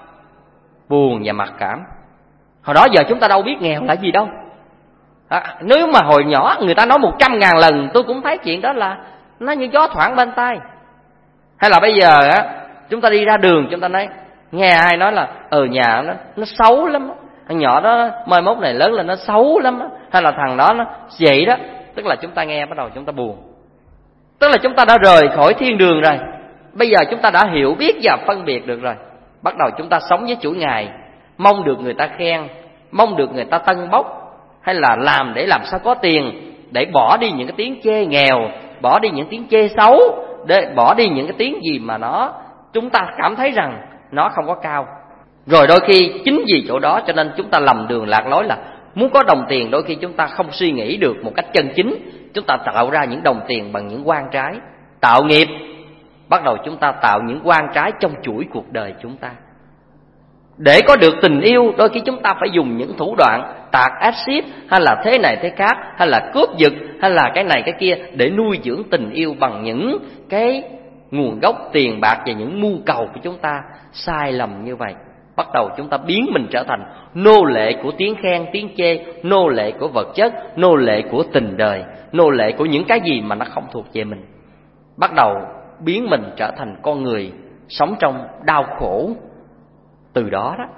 Buồn và mặc cảm. Hồi đó giờ chúng ta đâu biết nghèo là gì đâu à, nếu mà hồi nhỏ người ta nói một trăm ngàn lần tôi cũng thấy chuyện đó là nó như gió thoảng bên tai. Hay là bây giờ á, chúng ta đi ra đường chúng ta nói, nghe ai nói là ừ nhà nó nó xấu lắm, thằng nhỏ đó mai mốt này lớn lên nó xấu lắm, hay là thằng đó nó vậy đó, tức là chúng ta nghe bắt đầu chúng ta buồn. Tức là chúng ta đã rời khỏi thiên đường rồi. Bây giờ chúng ta đã hiểu biết và phân biệt được rồi. Bắt đầu chúng ta sống với chuỗi ngày, mong được người ta khen, mong được người ta tân bốc, hay là làm để làm sao có tiền, để bỏ đi những cái tiếng chê nghèo, bỏ đi những tiếng chê xấu, để bỏ đi những cái tiếng gì mà nó chúng ta cảm thấy rằng nó không có cao. Rồi đôi khi chính vì chỗ đó cho nên chúng ta lầm đường lạc lối, là muốn có đồng tiền đôi khi chúng ta không suy nghĩ được một cách chân chính. Chúng ta tạo ra những đồng tiền bằng những quan trái, tạo nghiệp. Bắt đầu chúng ta tạo những quan trái trong chuỗi cuộc đời chúng ta. Để có được tình yêu, đôi khi chúng ta phải dùng những thủ đoạn tạt axit, hay là thế này thế khác, hay là cướp giật, hay là cái này cái kia, để nuôi dưỡng tình yêu bằng những cái nguồn gốc tiền bạc và những mưu cầu của chúng ta. Sai lầm như vậy, bắt đầu chúng ta biến mình trở thành nô lệ của tiếng khen, tiếng chê, nô lệ của vật chất, nô lệ của tình đời, nô lệ của những cái gì mà nó không thuộc về mình. Bắt đầu biến mình trở thành con người sống trong đau khổ từ đó đó.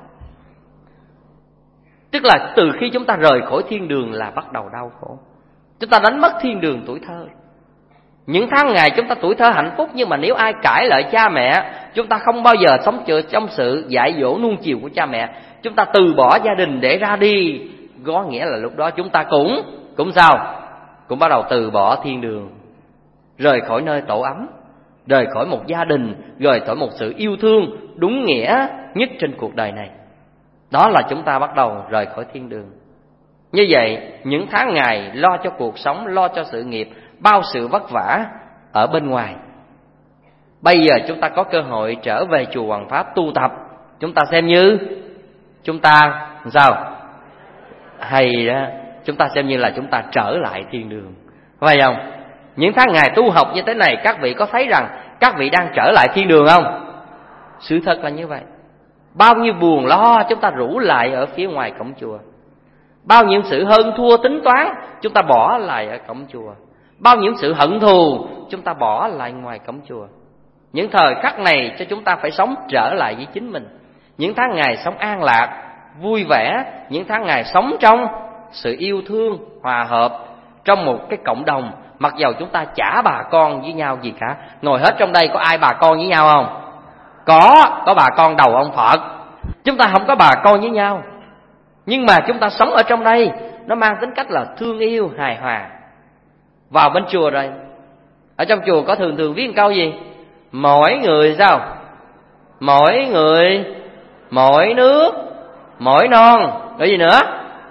Tức là từ khi chúng ta rời khỏi thiên đường là bắt đầu đau khổ. Chúng ta đánh mất thiên đường tuổi thơ. Những tháng ngày chúng ta tuổi thơ hạnh phúc, nhưng mà nếu ai cãi lại cha mẹ, chúng ta không bao giờ sống trong sự dạy dỗ nuông chiều của cha mẹ, chúng ta từ bỏ gia đình để ra đi, có nghĩa là lúc đó chúng ta cũng cũng sao? Cũng bắt đầu từ bỏ thiên đường, rời khỏi nơi tổ ấm, rời khỏi một gia đình, rời khỏi một sự yêu thương đúng nghĩa nhất trên cuộc đời này. Đó là chúng ta bắt đầu rời khỏi thiên đường. Như vậy, những tháng ngày lo cho cuộc sống, lo cho sự nghiệp, bao sự vất vả ở bên ngoài, bây giờ chúng ta có cơ hội trở về chùa Hoằng Pháp tu tập, chúng ta xem như chúng ta sao? Hay đó, chúng ta xem như là chúng ta trở lại thiên đường, phải không? Những tháng ngày tu học như thế này, các vị có thấy rằng các vị đang trở lại thiên đường không? Sự thật là như vậy. Bao nhiêu buồn lo chúng ta rủ lại ở phía ngoài cổng chùa, bao nhiêu sự hơn thua tính toán chúng ta bỏ lại ở cổng chùa, bao nhiêu sự hận thù chúng ta bỏ lại ngoài cổng chùa. Những thời khắc này cho chúng ta phải sống trở lại với chính mình. Những tháng ngày sống an lạc, vui vẻ, những tháng ngày sống trong sự yêu thương, hòa hợp, trong một cái cộng đồng. Mặc dầu chúng ta chả bà con với nhau gì cả. Ngồi hết trong đây có ai bà con với nhau không? Có, có bà con đầu ông Phật. Chúng ta không có bà con với nhau, nhưng mà chúng ta sống ở trong đây, nó mang tính cách là thương yêu, hài hòa. Vào bên chùa rồi, ở trong chùa có thường thường viết một câu gì? Mỗi người sao? Mỗi người, mỗi nước, mỗi non. Cái gì nữa?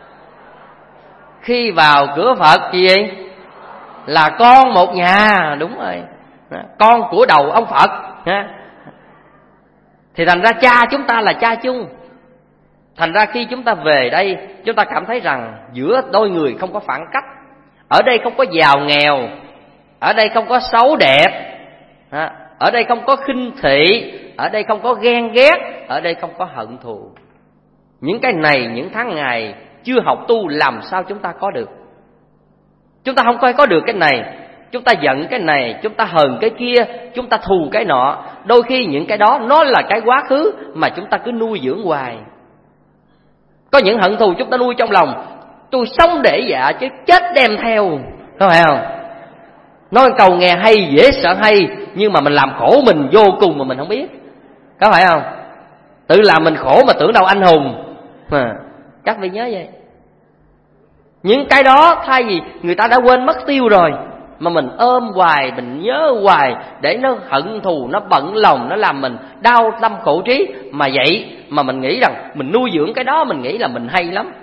Khi vào cửa Phật gì vậy? Là con một nhà. Đúng rồi, con của đầu ông Phật. Thì thành ra cha chúng ta là cha chung. Thành ra khi chúng ta về đây, chúng ta cảm thấy rằng giữa đôi người không có phản cách. Ở đây không có giàu nghèo, ở đây không có xấu đẹp, ở đây không có khinh thị, ở đây không có ghen ghét, ở đây không có hận thù. Những cái này, những tháng ngày chưa học tu làm sao chúng ta có được? Chúng ta không có có được cái này. Chúng ta giận cái này, chúng ta hờn cái kia, chúng ta thù cái nọ. Đôi khi những cái đó nó là cái quá khứ mà chúng ta cứ nuôi dưỡng hoài. Có những hận thù chúng ta nuôi trong lòng. Tôi sống để dạ chứ chết đem theo, có phải không? Nói câu nghe hay, dễ sợ hay, nhưng mà mình làm khổ mình vô cùng mà mình không biết, có phải không? Tự làm mình khổ mà tưởng đâu anh hùng. à, Các vị nhớ vậy. Những cái đó thay vì người ta đã quên mất tiêu rồi, mà mình ôm hoài, mình nhớ hoài, để nó hận thù, nó bận lòng, nó làm mình đau tâm khổ trí. Mà vậy mà mình nghĩ rằng mình nuôi dưỡng cái đó, mình nghĩ là mình hay lắm.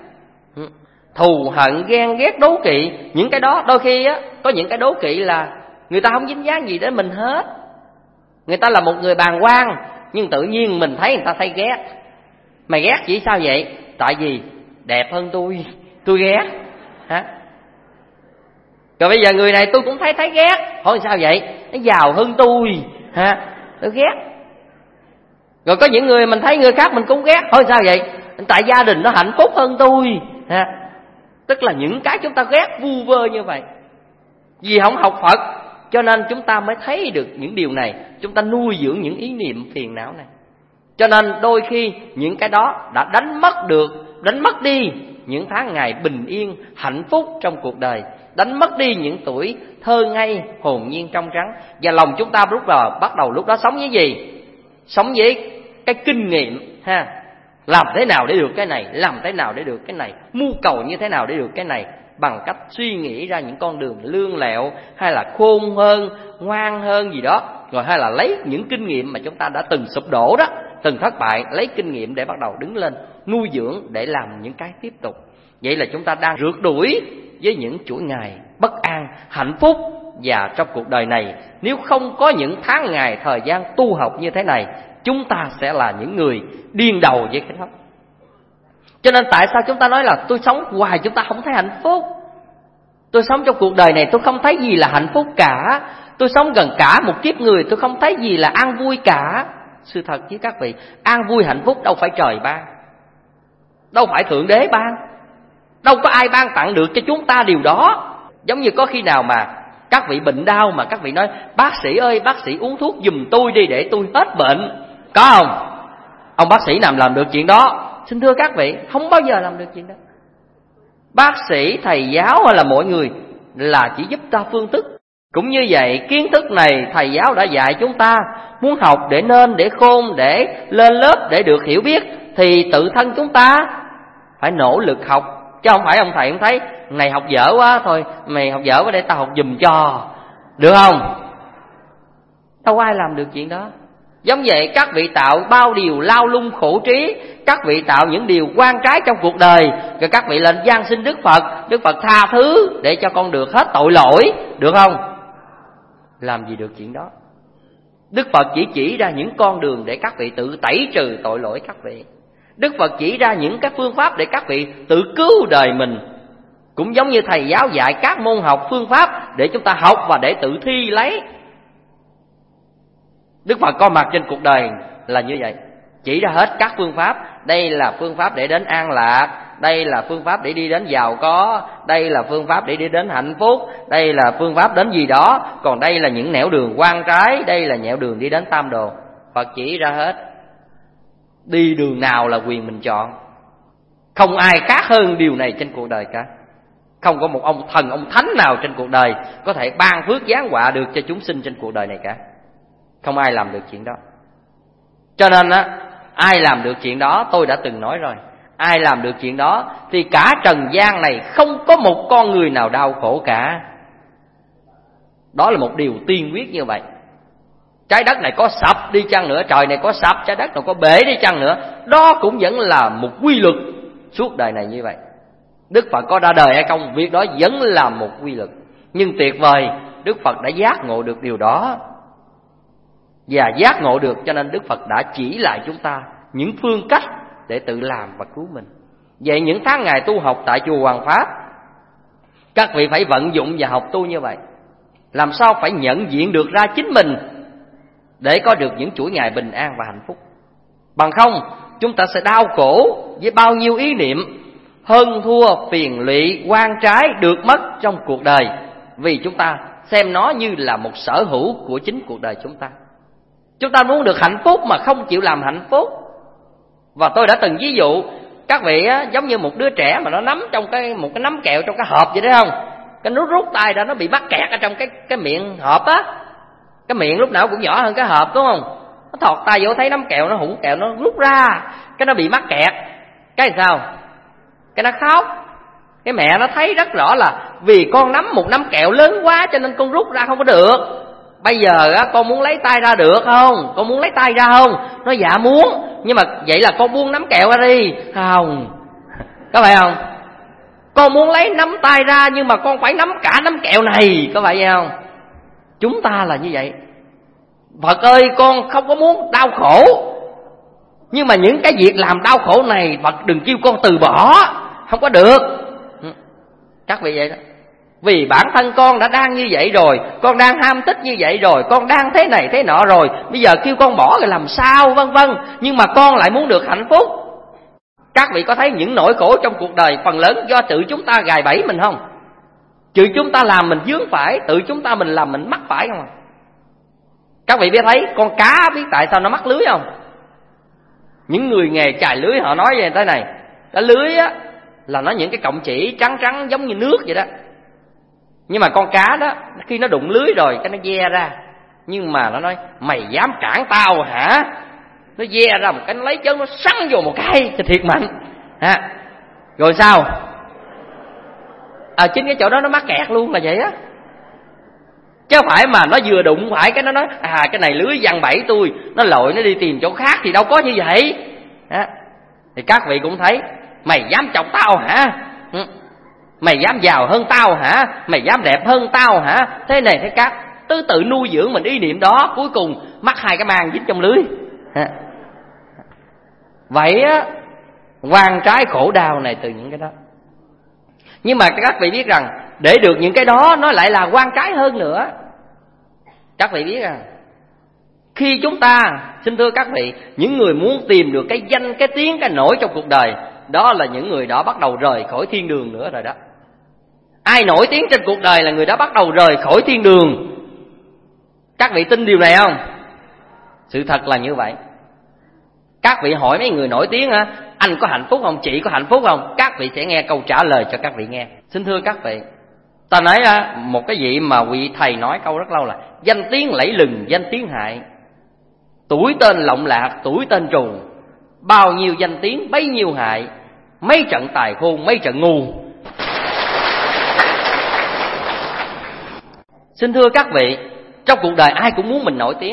Thù hận, ghen ghét, đố kỵ, những cái đó đôi khi á, có những cái đố kỵ là người ta không dính dáng gì đến mình hết. Người ta là một người bàng quan, nhưng tự nhiên mình thấy người ta thấy ghét. Mày ghét chỉ sao vậy? Tại vì đẹp hơn tôi, tôi ghét. Hả? Rồi bây giờ người này tôi cũng thấy thấy ghét. Hỏi sao vậy? Nó giàu hơn tôi, hả? Tôi ghét. Rồi có những người mình thấy người khác mình cũng ghét. Hỏi sao vậy? Tại gia đình nó hạnh phúc hơn tôi, hả? Tức là những cái chúng ta ghét vu vơ như vậy. Vì không học Phật cho nên chúng ta mới thấy được những điều này. Chúng ta nuôi dưỡng những ý niệm phiền não này. Cho nên đôi khi những cái đó đã đánh mất được, đánh mất đi những tháng ngày bình yên, hạnh phúc trong cuộc đời, đánh mất đi những tuổi thơ ngây, hồn nhiên trong trắng. Và lòng chúng ta lúc đó, bắt đầu lúc đó sống với gì? Sống với cái kinh nghiệm, ha. Làm thế nào để được cái này, làm thế nào để được cái này, mưu cầu như thế nào để được cái này, bằng cách suy nghĩ ra những con đường lương lẹo, hay là khôn hơn, ngoan hơn gì đó. Rồi hay là lấy những kinh nghiệm mà chúng ta đã từng sụp đổ đó, từng thất bại, lấy kinh nghiệm để bắt đầu đứng lên, nuôi dưỡng để làm những cái tiếp tục. Vậy là chúng ta đang rượt đuổi với những chuỗi ngày bất an, hạnh phúc. Và trong cuộc đời này, nếu không có những tháng ngày thời gian tu học như thế này, chúng ta sẽ là những người điên đầu với cái đó. Cho nên tại sao chúng ta nói là tôi sống hoài chúng ta không thấy hạnh phúc? Tôi sống trong cuộc đời này tôi không thấy gì là hạnh phúc cả. Tôi sống gần cả một kiếp người tôi không thấy gì là an vui cả. Sự thật với các vị, an vui hạnh phúc đâu phải trời ban, đâu phải Thượng Đế ban, đâu có ai ban tặng được cho chúng ta điều đó. Giống như có khi nào mà Các vị bệnh đau mà các vị nói bác sĩ ơi, bác sĩ uống thuốc giùm tôi đi để tôi hết bệnh, có không? Ông bác sĩ nào làm được chuyện đó? Xin thưa các vị, không bao giờ làm được chuyện đó. Bác sĩ, thầy giáo hay là mọi người là chỉ giúp ta phương thức. Cũng như vậy, kiến thức này thầy giáo đã dạy chúng ta, muốn học để nên, để khôn, để lên lớp, để được hiểu biết, thì tự thân chúng ta phải nỗ lực học. Chứ không phải ông thầy ông thấy này học dở quá, thôi mày học dở quá để tao học giùm cho, được không? Đâu ai làm được chuyện đó. Giống vậy, các vị tạo bao điều lao lung khổ trí, các vị tạo những điều quan trái trong cuộc đời, rồi các vị lên van xin Đức Phật, Đức Phật tha thứ để cho con được hết tội lỗi, được không? Làm gì được chuyện đó. Đức Phật chỉ chỉ ra những con đường để các vị tự tẩy trừ tội lỗi các vị. Đức Phật chỉ ra những cái phương pháp để các vị tự cứu đời mình. Cũng giống như thầy giáo dạy các môn học phương pháp để chúng ta học và để tự thi lấy. Đức Phật có mặt trên cuộc đời là như vậy, chỉ ra hết các phương pháp. Đây là phương pháp để đến an lạc, đây là phương pháp để đi đến giàu có, đây là phương pháp để đi đến hạnh phúc, đây là phương pháp đến gì đó, còn đây là những nẻo đường quan trái, đây là nẻo đường đi đến tam đồ. Phật chỉ ra hết. Đi đường nào là quyền mình chọn, không ai khác hơn điều này trên cuộc đời cả. Không có một ông thần, ông thánh nào trên cuộc đời có thể ban phước giáng họa được cho chúng sinh trên cuộc đời này cả. Không ai làm được chuyện đó. Cho nên á, ai làm được chuyện đó, tôi đã từng nói rồi, ai làm được chuyện đó thì cả trần gian này không có một con người nào đau khổ cả. Đó là một điều tiên quyết như vậy. Trái đất này có sập đi chăng nữa, trời này có sập, trái đất này có bể đi chăng nữa, đó cũng vẫn là một quy luật suốt đời này như vậy. Đức Phật có ra đời hay không, việc đó vẫn là một quy luật. Nhưng tuyệt vời, Đức Phật đã giác ngộ được điều đó. Và giác ngộ được cho nên Đức Phật đã chỉ lại chúng ta những phương cách để tự làm và cứu mình. Vậy những tháng ngày tu học tại chùa Hoàng Pháp, các vị phải vận dụng và học tu như vậy. Làm sao phải nhận diện được ra chính mình để có được những chuỗi ngày bình an và hạnh phúc. Bằng không, chúng ta sẽ đau khổ với bao nhiêu ý niệm hơn thua, phiền lụy, quan trái được mất trong cuộc đời, vì chúng ta xem nó như là một sở hữu của chính cuộc đời chúng ta. Chúng ta muốn được hạnh phúc mà không chịu làm hạnh phúc. Và tôi đã từng ví dụ các vị á, giống như một đứa trẻ mà nó nắm trong cái một cái nắm kẹo trong cái hộp vậy đấy không? Cái nó rút tay ra, nó bị mắc kẹt ở trong cái cái miệng hộp á. Cái miệng lúc nào cũng nhỏ hơn cái hộp, đúng không? Nó thọt tay vô thấy nắm kẹo, nó hủng kẹo, nó rút ra, cái nó bị mắc kẹt. Cái sao? Cái nó khóc. Cái mẹ nó thấy rất rõ là vì con nắm một nắm kẹo lớn quá cho nên con rút ra không có được. Bây giờ á, con muốn lấy tay ra được không? Con muốn lấy tay ra không? Nó dạ muốn. Nhưng mà vậy là con buông nắm kẹo ra đi. Không. Có phải không? Con muốn lấy nắm tay ra nhưng mà con phải nắm cả nắm kẹo này. Có phải vậy không? Chúng ta là như vậy. Phật ơi, con không có muốn đau khổ, nhưng mà những cái việc làm đau khổ này Phật đừng kêu con từ bỏ. Không có được. Các vị vậy đó. Vì bản thân con đã đang như vậy rồi, con đang ham thích như vậy rồi, con đang thế này thế nọ rồi, bây giờ kêu con bỏ rồi làm sao, vân vân. Nhưng mà con lại muốn được hạnh phúc. Các vị có thấy những nỗi khổ trong cuộc đời phần lớn do tự chúng ta gài bẫy mình không? Tự chúng ta làm mình vướng phải, tự chúng ta mình làm mình mắc phải không? Các vị biết thấy con cá biết tại sao nó mắc lưới không? Những người nghề chài lưới họ nói về thế này, cái lưới á là nó những cái cọng chỉ trắng trắng giống như nước vậy đó. Nhưng mà con cá đó khi nó đụng lưới rồi cái nó ve ra. Nhưng mà nó nói mày dám cản tao hả? Nó ve ra một cái, nó lấy chân nó sắn vô một cái thì thiệt mạnh ha. Rồi sao? À, chính cái chỗ đó nó mắc kẹt luôn là vậy á. Chứ không phải mà nó vừa đụng phải cái nó nói à cái này lưới giăng bẫy tôi, nó lội nó đi tìm chỗ khác, thì đâu có như vậy ha. Thì các vị cũng thấy mày dám chọc tao hả? Ừ. Mày dám giàu hơn tao hả? Mày dám đẹp hơn tao hả? Thế này thế khác, từ tự nuôi dưỡng mình ý niệm đó, cuối cùng mắc hai cái mang dính trong lưới. Vậy á, quan trái khổ đau này từ những cái đó. Nhưng mà các vị biết rằng để được những cái đó nó lại là quan trái hơn nữa. Các vị biết rằng khi chúng ta, xin thưa các vị, những người muốn tìm được cái danh, cái tiếng, cái nổi trong cuộc đời, đó là những người đó bắt đầu rời khỏi thiên đường nữa rồi đó. Ai nổi tiếng trên cuộc đời là người đó bắt đầu rời khỏi thiên đường. Các vị tin điều này không? Sự thật là như vậy. Các vị hỏi mấy người nổi tiếng hả, anh có hạnh phúc không, chị có hạnh phúc không, các vị sẽ nghe câu trả lời cho các vị nghe. Xin thưa các vị, ta nói một cái vị mà vị thầy nói câu rất lâu là danh tiếng lẫy lừng, danh tiếng hại. Tuổi tên lộng lạc, tuổi tên trù. Bao nhiêu danh tiếng bấy nhiêu hại. Mấy trận tài khôn, mấy trận ngu. Xin thưa các vị, trong cuộc đời ai cũng muốn mình nổi tiếng.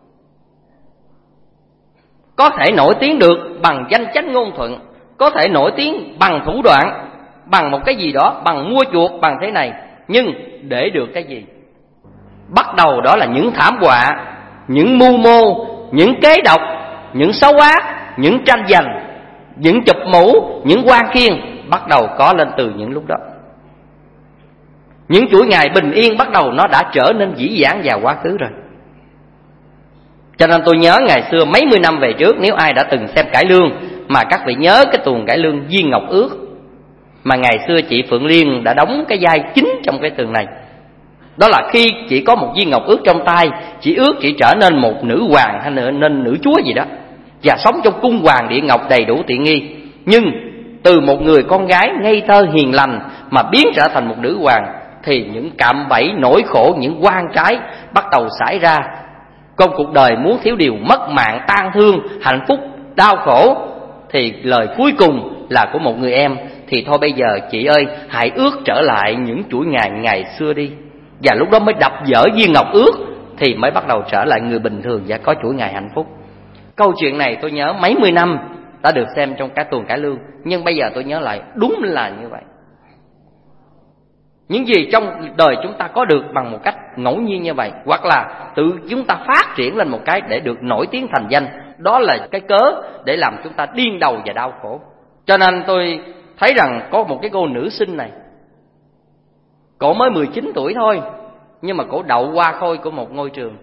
Có thể nổi tiếng được bằng danh chánh ngôn thuận, có thể nổi tiếng bằng thủ đoạn, bằng một cái gì đó, bằng mua chuộc, bằng thế này. Nhưng để được cái gì? Bắt đầu đó là những thảm họa, những mưu mô, những kế độc, những xấu ác, những tranh giành, những chụp mũ, những quan khiên bắt đầu có lên từ những lúc đó. Những chuỗi ngày bình yên bắt đầu nó đã trở nên dĩ dãn vào quá khứ rồi. Cho nên tôi nhớ ngày xưa mấy mươi năm về trước, nếu ai đã từng xem cải lương, mà các vị nhớ cái tuồng cải lương Viên Ngọc Ước, mà ngày xưa chị Phượng Liên đã đóng cái vai chính trong cái tuồng này. Đó là khi chị có một viên ngọc ước trong tay, chị ước chị trở nên một nữ hoàng hay nên nữ chúa gì đó, và sống trong cung hoàng địa ngọc đầy đủ tiện nghi. Nhưng từ một người con gái ngây thơ hiền lành mà biến trở thành một nữ hoàng, thì những cạm bẫy, nỗi khổ, những oan trái bắt đầu xảy ra. Trong cuộc đời muốn thiếu điều mất mạng, tan thương, hạnh phúc, đau khổ, thì lời cuối cùng là của một người em. Thì thôi bây giờ chị ơi, hãy ước trở lại những chuỗi ngày ngày xưa đi. Và lúc đó mới đập vỡ viên ngọc ước, thì mới bắt đầu trở lại người bình thường và có chuỗi ngày hạnh phúc. Câu chuyện này tôi nhớ mấy mươi năm đã được xem trong cái tuồng cải lương, nhưng bây giờ tôi nhớ lại đúng là như vậy. Những gì trong đời chúng ta có được bằng một cách ngẫu nhiên như vậy, hoặc là tự chúng ta phát triển lên một cái để được nổi tiếng thành danh, đó là cái cớ để làm chúng ta điên đầu và đau khổ. Cho nên tôi thấy rằng có một cái cô nữ sinh này, cổ mới mười chín tuổi thôi, nhưng mà cổ đậu hoa khôi của một ngôi trường.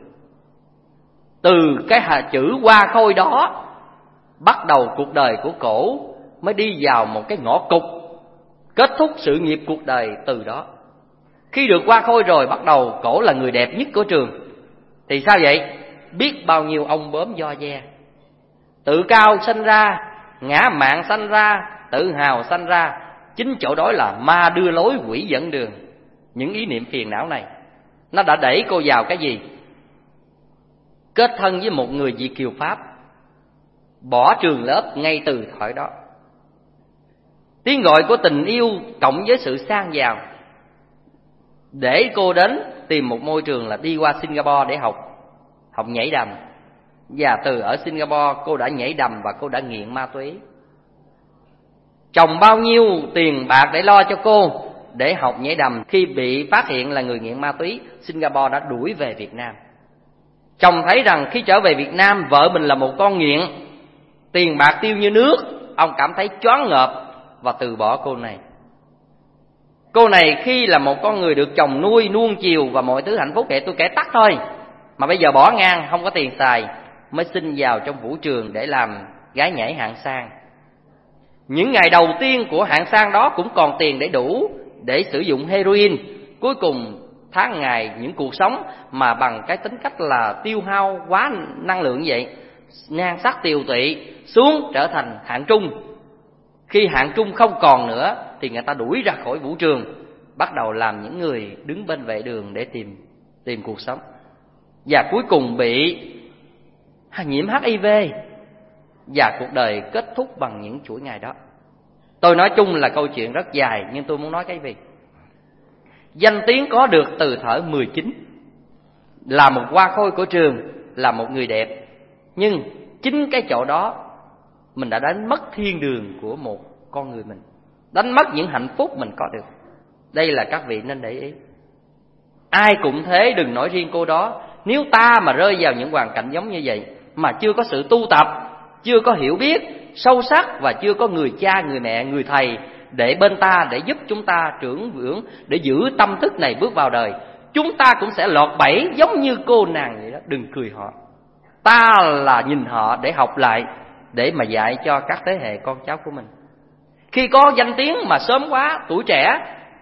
Từ cái hà chữ hoa khôi đó, bắt đầu cuộc đời của cổ mới đi vào một cái ngõ cụt, kết thúc sự nghiệp cuộc đời từ đó. Khi được hoa khôi rồi, bắt đầu cổ là người đẹp nhất của trường. Thì sao vậy? Biết bao nhiêu ông bướm do ve. Tự cao sanh ra, ngã mạn sanh ra, tự hào sanh ra. Chính chỗ đó là ma đưa lối, quỷ dẫn đường. Những ý niệm phiền não này nó đã đẩy cô vào cái gì? Kết thân với một người Việt kiều Pháp, bỏ trường lớp ngay từ thời đó. Tiếng gọi của tình yêu cộng với sự sang giàu để cô đến tìm một môi trường là đi qua Singapore để học học nhảy đầm. Và từ ở Singapore cô đã nhảy đầm và cô đã nghiện ma túy. Chồng bao nhiêu tiền bạc để lo cho cô để học nhảy đầm, khi bị phát hiện là người nghiện ma túy, Singapore đã đuổi về Việt Nam. Chồng thấy rằng khi trở về Việt Nam, vợ mình là một con nghiện, tiền bạc tiêu như nước, ông cảm thấy choáng ngợp và từ bỏ cô này. Cô này khi là một con người được chồng nuôi, nuông chiều và mọi thứ hạnh phúc, kệ tôi kể tắt thôi, mà bây giờ bỏ ngang, không có tiền xài, mới xin vào trong vũ trường để làm gái nhảy hạng sang. Những ngày đầu tiên của hạng sang đó cũng còn tiền để đủ để sử dụng heroin. Cuối cùng tháng ngày những cuộc sống mà bằng cái tính cách là tiêu hao quá năng lượng vậy, nhan sắc tiều tụy, xuống trở thành hạng trung. Khi hạng trung không còn nữa thì người ta đuổi ra khỏi vũ trường, bắt đầu làm những người đứng bên vệ đường để tìm tìm cuộc sống. Và cuối cùng bị nhiễm hát i vê, và cuộc đời kết thúc bằng những chuỗi ngày đó. Tôi nói chung là câu chuyện rất dài, nhưng tôi muốn nói cái gì? Danh tiếng có được từ thở mười chín, là một hoa khôi của trường, là một người đẹp. Nhưng chính cái chỗ đó mình đã đánh mất thiên đường của một con người mình, đánh mất những hạnh phúc mình có được. Đây là các vị nên để ý. Ai cũng thế, đừng nói riêng cô đó. Nếu ta mà rơi vào những hoàn cảnh giống như vậy, mà chưa có sự tu tập, chưa có hiểu biết sâu sắc, và chưa có người cha, người mẹ, người thầy để bên ta, để giúp chúng ta trưởng vững, để giữ tâm thức này bước vào đời, chúng ta cũng sẽ lọt bẫy giống như cô nàng vậy đó. Đừng cười họ. Ta là nhìn họ để học lại, để mà dạy cho các thế hệ con cháu của mình. Khi có danh tiếng mà sớm quá, tuổi trẻ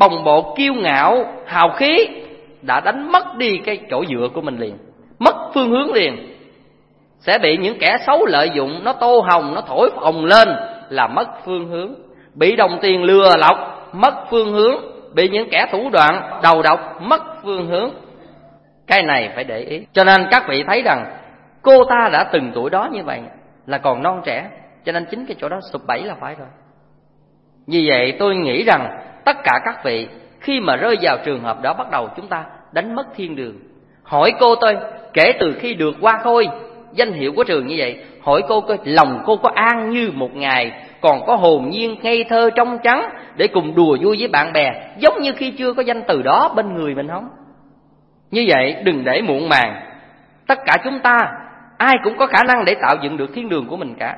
bồng bột, kiêu ngạo, hào khí đã đánh mất đi cái chỗ dựa của mình liền, mất phương hướng liền. Sẽ bị những kẻ xấu lợi dụng, nó tô hồng, nó thổi phồng lên là mất phương hướng. Bị đồng tiền lừa lọc, mất phương hướng. Bị những kẻ thủ đoạn đầu độc, mất phương hướng. Cái này phải để ý. Cho nên các vị thấy rằng cô ta đã từng tuổi đó như vậy, là còn non trẻ, cho nên chính cái chỗ đó sụp bẫy là phải rồi. Vì vậy tôi nghĩ rằng tất cả các vị khi mà rơi vào trường hợp đó, bắt đầu chúng ta đánh mất thiên đường. Hỏi cô tôi, kể từ khi được Hoa Khôi, danh hiệu của trường như vậy, hỏi cô coi lòng cô có an như một ngày, còn có hồn nhiên ngây thơ trong trắng để cùng đùa vui với bạn bè, giống như khi chưa có danh từ đó bên người mình không? Như vậy đừng để muộn màng. Tất cả chúng ta ai cũng có khả năng để tạo dựng được thiên đường của mình cả.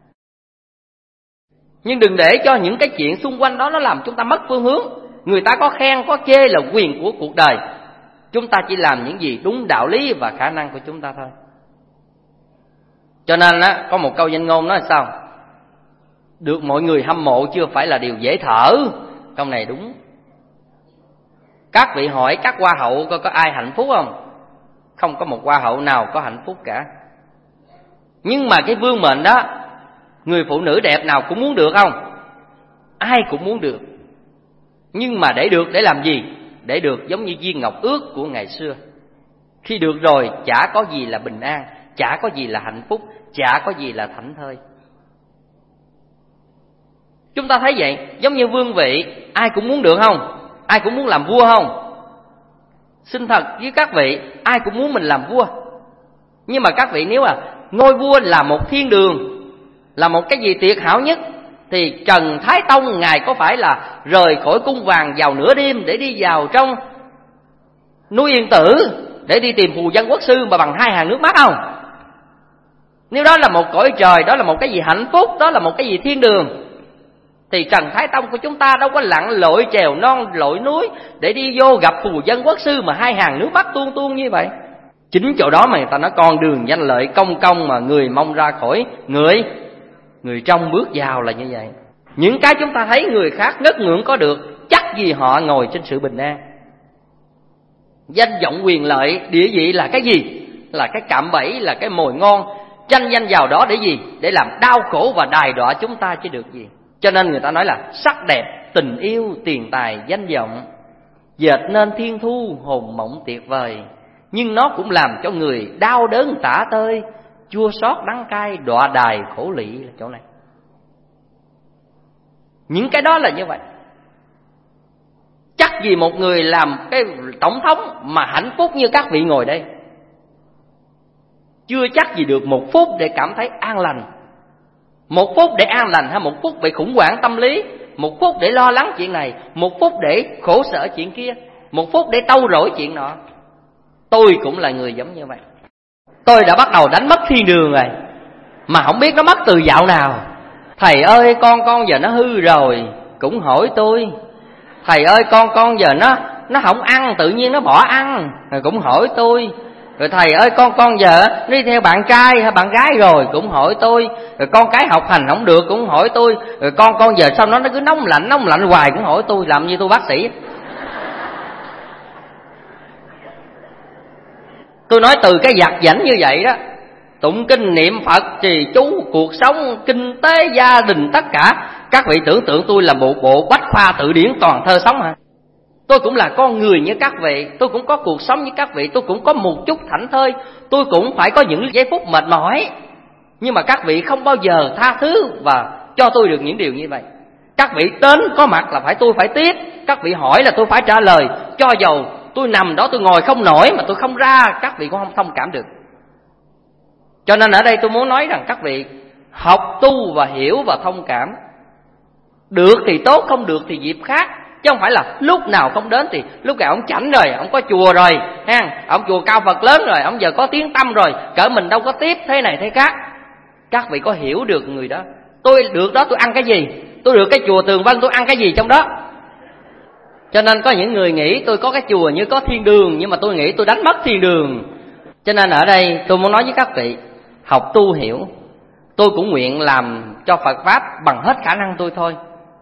Nhưng đừng để cho những cái chuyện xung quanh đó nó làm chúng ta mất phương hướng. Người ta có khen có chê là quyền của cuộc đời. Chúng ta chỉ làm những gì đúng đạo lý và khả năng của chúng ta thôi. Cho nên á, có một câu danh ngôn nói sao? Được mọi người hâm mộ chưa phải là điều dễ thở. Câu này đúng. Các vị hỏi các hoa hậu coi có ai hạnh phúc không? Không có một hoa hậu nào có hạnh phúc cả. Nhưng mà cái vương mệnh đó, người phụ nữ đẹp nào cũng muốn được không? Ai cũng muốn được. Nhưng mà để được để làm gì? Để được giống như viên ngọc ước của ngày xưa. Khi được rồi chả có gì là bình an, chả có gì là hạnh phúc, chả có gì là thảnh thơi. Chúng ta thấy vậy, giống như vương vị, ai cũng muốn được không? Ai cũng muốn làm vua không? Xin thật với các vị, ai cũng muốn mình làm vua. Nhưng mà các vị nếu à ngôi vua là một thiên đường, là một cái gì tuyệt hảo nhất, thì Trần Thái Tông ngài có phải là rời khỏi cung vàng vào nửa đêm để đi vào trong núi Yên Tử để đi tìm phù dân quốc sư mà bằng hai hàng nước mắt không? Nếu đó là một cõi trời, đó là một cái gì hạnh phúc, đó là một cái gì thiên đường, thì Trần Thái Tông của chúng ta đâu có lặn lội trèo non lội núi để đi vô gặp phù dân quốc sư mà hai hàng nước mắt tuôn tuôn như vậy. Chính chỗ đó mà người ta nói con đường danh lợi công công mà người mong ra khỏi người người trong bước vào là như vậy. Những cái chúng ta thấy người khác ngất ngưỡng có được, chắc gì họ ngồi trên sự bình an. Danh vọng quyền lợi địa vị là cái gì? Là cái cạm bẫy, là cái mồi ngon. Tranh danh vào đó để gì? Để làm đau khổ và đày đọa chúng ta chứ được gì. Cho nên người ta nói là sắc đẹp, tình yêu, tiền tài, danh vọng dệt nên thiên thu hồn mộng tuyệt vời, nhưng nó cũng làm cho người đau đớn tả tơi, chua xót đắng cay, đọa đài khổ lụy là chỗ này. Những cái đó là như vậy. Chắc gì một người làm cái tổng thống mà hạnh phúc như các vị ngồi đây, chưa chắc gì được một phút để cảm thấy an lành. Một phút để an lành hay một phút bị khủng hoảng tâm lý, một phút để lo lắng chuyện này, một phút để khổ sở chuyện kia, một phút để tâu rỗi chuyện nọ. Tôi cũng là người giống như vậy. Tôi đã bắt đầu đánh mất thiên đường rồi, mà không biết nó mất từ dạo nào. Thầy ơi con con giờ nó hư rồi, cũng hỏi tôi. Thầy ơi con con giờ nó nó không ăn, tự nhiên nó bỏ ăn, rồi cũng hỏi tôi. Rồi thầy ơi con con giờ đi theo bạn trai hay bạn gái rồi, cũng hỏi tôi. Rồi con cái học hành không được cũng hỏi tôi. Rồi con con giờ sao nó nó cứ nóng lạnh nóng lạnh hoài cũng hỏi tôi, làm như tôi bác sĩ. Tôi nói từ cái vặt vãnh như vậy đó, tụng kinh niệm Phật, trì chú, cuộc sống, kinh tế, gia đình, tất cả. Các vị tưởng tượng tôi là một bộ bách khoa tự điển toàn thơ sống hả? Tôi cũng là con người như các vị, tôi cũng có cuộc sống như các vị, tôi cũng có một chút thảnh thơi, tôi cũng phải có những giây phút mệt mỏi. Nhưng mà các vị không bao giờ tha thứ và cho tôi được những điều như vậy. Các vị đến có mặt là phải tôi phải tiếp, các vị hỏi là tôi phải trả lời. Cho dầu tôi nằm đó tôi ngồi không nổi mà tôi không ra, các vị cũng không thông cảm được. Cho nên ở đây tôi muốn nói rằng các vị học tu và hiểu và thông cảm. Được thì tốt, không được thì dịp khác. Chứ không phải là lúc nào không đến thì lúc nào ông chảnh rồi, ông có chùa rồi ha, ông chùa cao Phật lớn rồi, ông giờ có tiếng tâm rồi, cỡ mình đâu có tiếp thế này thế khác. Các vị có hiểu được người đó. Tôi được đó tôi ăn cái gì, tôi được cái chùa Tường Vân tôi ăn cái gì trong đó. Cho nên có những người nghĩ tôi có cái chùa như có thiên đường, nhưng mà tôi nghĩ tôi đánh mất thiên đường. Cho nên ở đây tôi muốn nói với các vị, học tu hiểu, tôi cũng nguyện làm cho Phật Pháp bằng hết khả năng tôi thôi.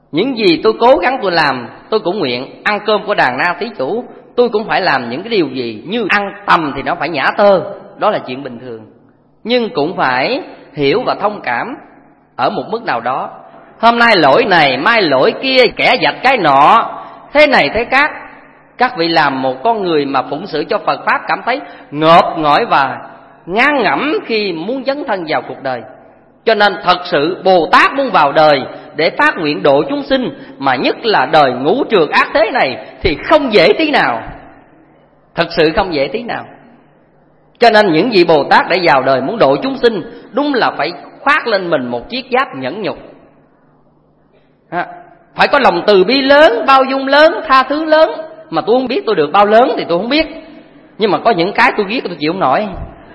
Những gì tôi cố gắng tôi làm, tôi cũng nguyện ăn cơm của đàn na thí chủ, tôi cũng phải làm những cái điều gì như ăn tầm thì nó phải nhả tơ, đó là chuyện bình thường. Nhưng cũng phải hiểu và thông cảm ở một mức nào đó. Hôm nay lỗi này, mai lỗi kia, kẻ dạch cái nọ, thế này thế khác. Các vị làm một con người mà phụng sự cho Phật Pháp cảm thấy ngợp ngỏi và ngang ngẫm khi muốn dấn thân vào cuộc đời. Cho nên thật sự Bồ Tát muốn vào đời để phát nguyện độ chúng sinh, mà nhất là đời ngũ trược ác thế này thì không dễ tí nào. Thật sự không dễ tí nào. Cho nên những vị Bồ Tát để vào đời muốn độ chúng sinh, đúng là phải khoác lên mình một chiếc giáp nhẫn nhục. À, phải có lòng từ bi lớn, bao dung lớn, tha thứ lớn. Mà tôi không biết tôi được bao lớn thì tôi không biết, nhưng mà có những cái tôi biết tôi chịu không nổi.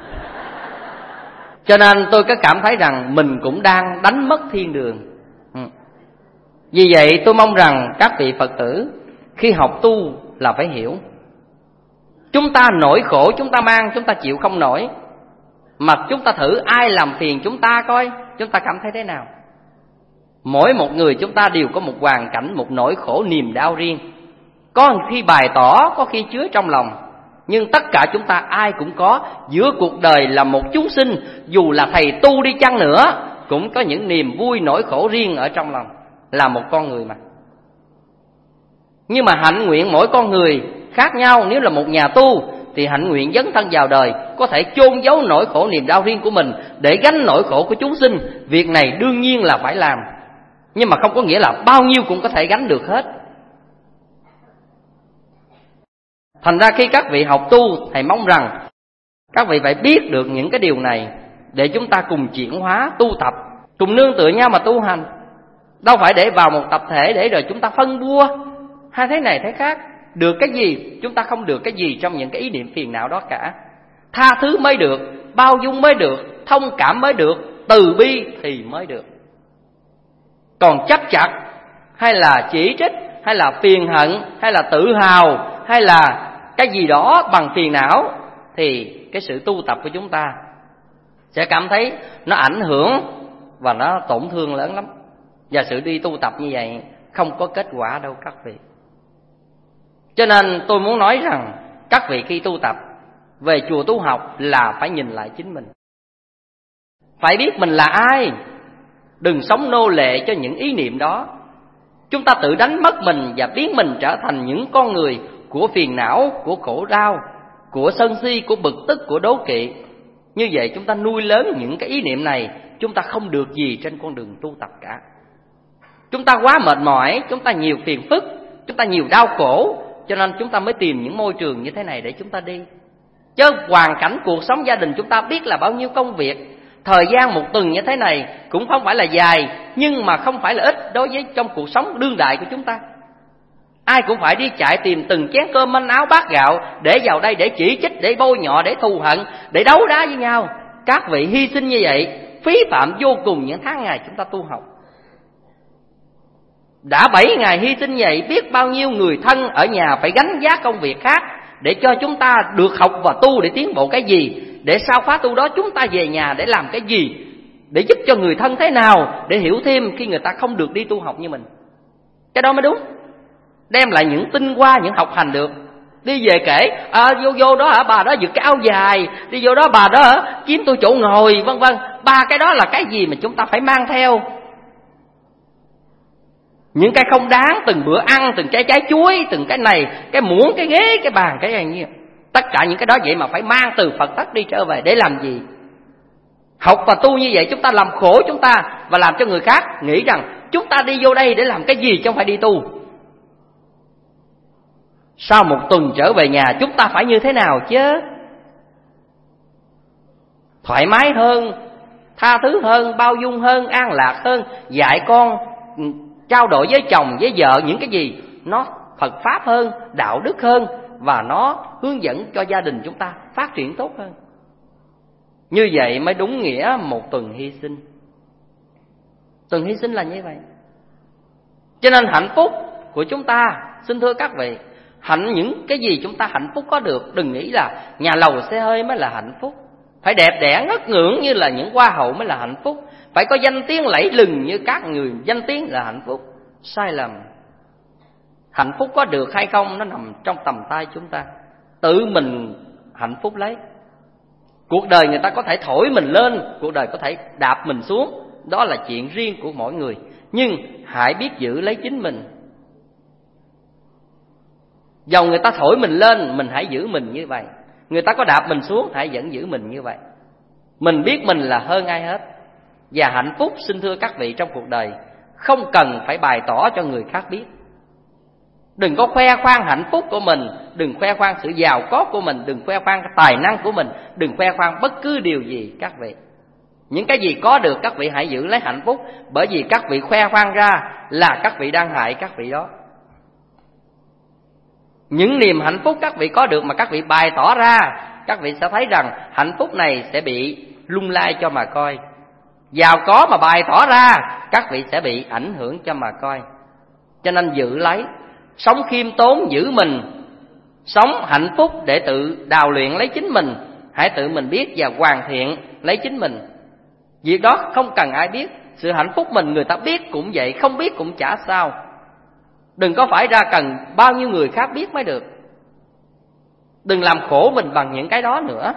Cho nên tôi có cảm thấy rằng mình cũng đang đánh mất thiên đường. ừ. Vì vậy tôi mong rằng các vị Phật tử khi học tu là phải hiểu, chúng ta nỗi khổ chúng ta mang, chúng ta chịu không nổi, mà chúng ta thử ai làm phiền chúng ta coi, chúng ta cảm thấy thế nào. Mỗi một người chúng ta đều có một hoàn cảnh, một nỗi khổ niềm đau riêng. Có khi bày tỏ, có khi chứa trong lòng. Nhưng tất cả chúng ta ai cũng có. Giữa cuộc đời là một chúng sinh, dù là thầy tu đi chăng nữa, cũng có những niềm vui nỗi khổ riêng ở trong lòng. Là một con người mà. Nhưng mà hạnh nguyện mỗi con người khác nhau. Nếu là một nhà tu thì hạnh nguyện dấn thân vào đời, có thể chôn giấu nỗi khổ niềm đau riêng của mình để gánh nỗi khổ của chúng sinh. Việc này đương nhiên là phải làm, nhưng mà không có nghĩa là bao nhiêu cũng có thể gánh được hết. Thành ra khi các vị học tu, thầy mong rằng các vị phải biết được những cái điều này để chúng ta cùng chuyển hóa, tu tập, cùng nương tựa nhau mà tu hành. Đâu phải để vào một tập thể để rồi chúng ta phân bua hay thế này thế khác. Được cái gì, chúng ta không được cái gì trong những cái ý niệm phiền não đó cả. Tha thứ mới được, bao dung mới được, thông cảm mới được, từ bi thì mới được. Còn chấp chặt hay là chỉ trích, hay là phiền hận, hay là tự hào, hay là cái gì đó bằng phiền não, thì cái sự tu tập của chúng ta sẽ cảm thấy nó ảnh hưởng và nó tổn thương lớn lắm. Và sự đi tu tập như vậy không có kết quả đâu các vị. Cho nên tôi muốn nói rằng các vị khi tu tập về chùa tu học là phải nhìn lại chính mình, phải biết mình là ai. Đừng sống nô lệ cho những ý niệm đó. Chúng ta tự đánh mất mình và biến mình trở thành những con người của phiền não, của khổ đau, của sân si, của bực tức, của đố kỵ. Như vậy chúng ta nuôi lớn những cái ý niệm này, chúng ta không được gì trên con đường tu tập cả. Chúng ta quá mệt mỏi, chúng ta nhiều phiền phức, chúng ta nhiều đau khổ, cho nên chúng ta mới tìm những môi trường như thế này để chúng ta đi. Chứ hoàn cảnh cuộc sống gia đình chúng ta biết là bao nhiêu công việc. Thời gian một tuần như thế này cũng không phải là dài, nhưng mà không phải là ít đối với trong cuộc sống đương đại của chúng ta. Ai cũng phải đi chạy tìm từng chén cơm manh áo bát gạo để vào đây để chỉ trích, để bôi nhọ, để thù hận, để đấu đá với nhau. Các vị hy sinh như vậy phí phạm vô cùng những tháng ngày chúng ta tu học. Đã bảy ngày hy sinh vậy, biết bao nhiêu người thân ở nhà phải gánh vác công việc khác để cho chúng ta được học và tu để tiến bộ cái gì, để sau khóa tu đó chúng ta về nhà để làm cái gì, để giúp cho người thân thế nào, để hiểu thêm khi người ta không được đi tu học như mình. Cái đó mới đúng. Đem lại những tinh hoa, những học hành được. Đi về kể à, vô vô đó hả, bà đó giật cái áo dài, đi vô đó bà đó hả, kiếm tôi chỗ ngồi, vân vân. Ba cái đó là cái gì mà chúng ta phải mang theo. Những cái không đáng, từng bữa ăn, từng trái trái chuối, từng cái này, cái muỗng, cái ghế, cái bàn, cái này như tất cả những cái đó vậy mà phải mang từ Phật thất đi trở về để làm gì? Học và tu như vậy chúng ta làm khổ chúng ta và làm cho người khác nghĩ rằng chúng ta đi vô đây để làm cái gì chứ không phải đi tu. Sau một tuần trở về nhà chúng ta phải như thế nào chứ? Thoải mái hơn, tha thứ hơn, bao dung hơn, an lạc hơn, dạy con, trao đổi với chồng, với vợ những cái gì nó Phật Pháp hơn, đạo đức hơn, và nó hướng dẫn cho gia đình chúng ta phát triển tốt hơn. Như vậy mới đúng nghĩa một tuần hy sinh. Tuần hy sinh là như vậy. Cho nên hạnh phúc của chúng ta, xin thưa các vị, hạnh những cái gì chúng ta hạnh phúc có được, đừng nghĩ là nhà lầu xe hơi mới là hạnh phúc, phải đẹp đẽ ngất ngưỡng như là những hoa hậu mới là hạnh phúc, phải có danh tiếng lẫy lừng như các người danh tiếng là hạnh phúc. sai lầm. Hạnh phúc có được hay không nó nằm trong tầm tay chúng ta. Tự mình hạnh phúc lấy. Cuộc đời người ta có thể thổi mình lên, cuộc đời có thể đạp mình xuống, đó là chuyện riêng của mỗi người. Nhưng hãy biết giữ lấy chính mình. Dầu người ta thổi mình lên, mình hãy giữ mình như vậy. Người ta có đạp mình xuống, hãy vẫn giữ mình như vậy. Mình biết mình là hơn ai hết. Và hạnh phúc, xin thưa các vị, trong cuộc đời không cần phải bày tỏ cho người khác biết. Đừng có khoe khoang hạnh phúc của mình, đừng khoe khoang sự giàu có của mình, đừng khoe khoang tài năng của mình, đừng khoe khoang bất cứ điều gì các vị. Những cái gì có được các vị hãy giữ lấy hạnh phúc, bởi vì các vị khoe khoang ra là các vị đang hại các vị đó. Những niềm hạnh phúc các vị có được mà các vị bày tỏ ra, các vị sẽ thấy rằng hạnh phúc này sẽ bị lung lay cho mà coi. Giàu có mà bày tỏ ra, các vị sẽ bị ảnh hưởng cho mà coi. Cho nên giữ lấy, sống khiêm tốn giữ mình, sống hạnh phúc để tự đào luyện lấy chính mình. Hãy tự mình biết và hoàn thiện lấy chính mình. Việc đó không cần ai biết. Sự hạnh phúc mình người ta biết cũng vậy, không biết cũng chả sao. Đừng có phải ra cần bao nhiêu người khác biết mới được. Đừng làm khổ mình bằng những cái đó nữa.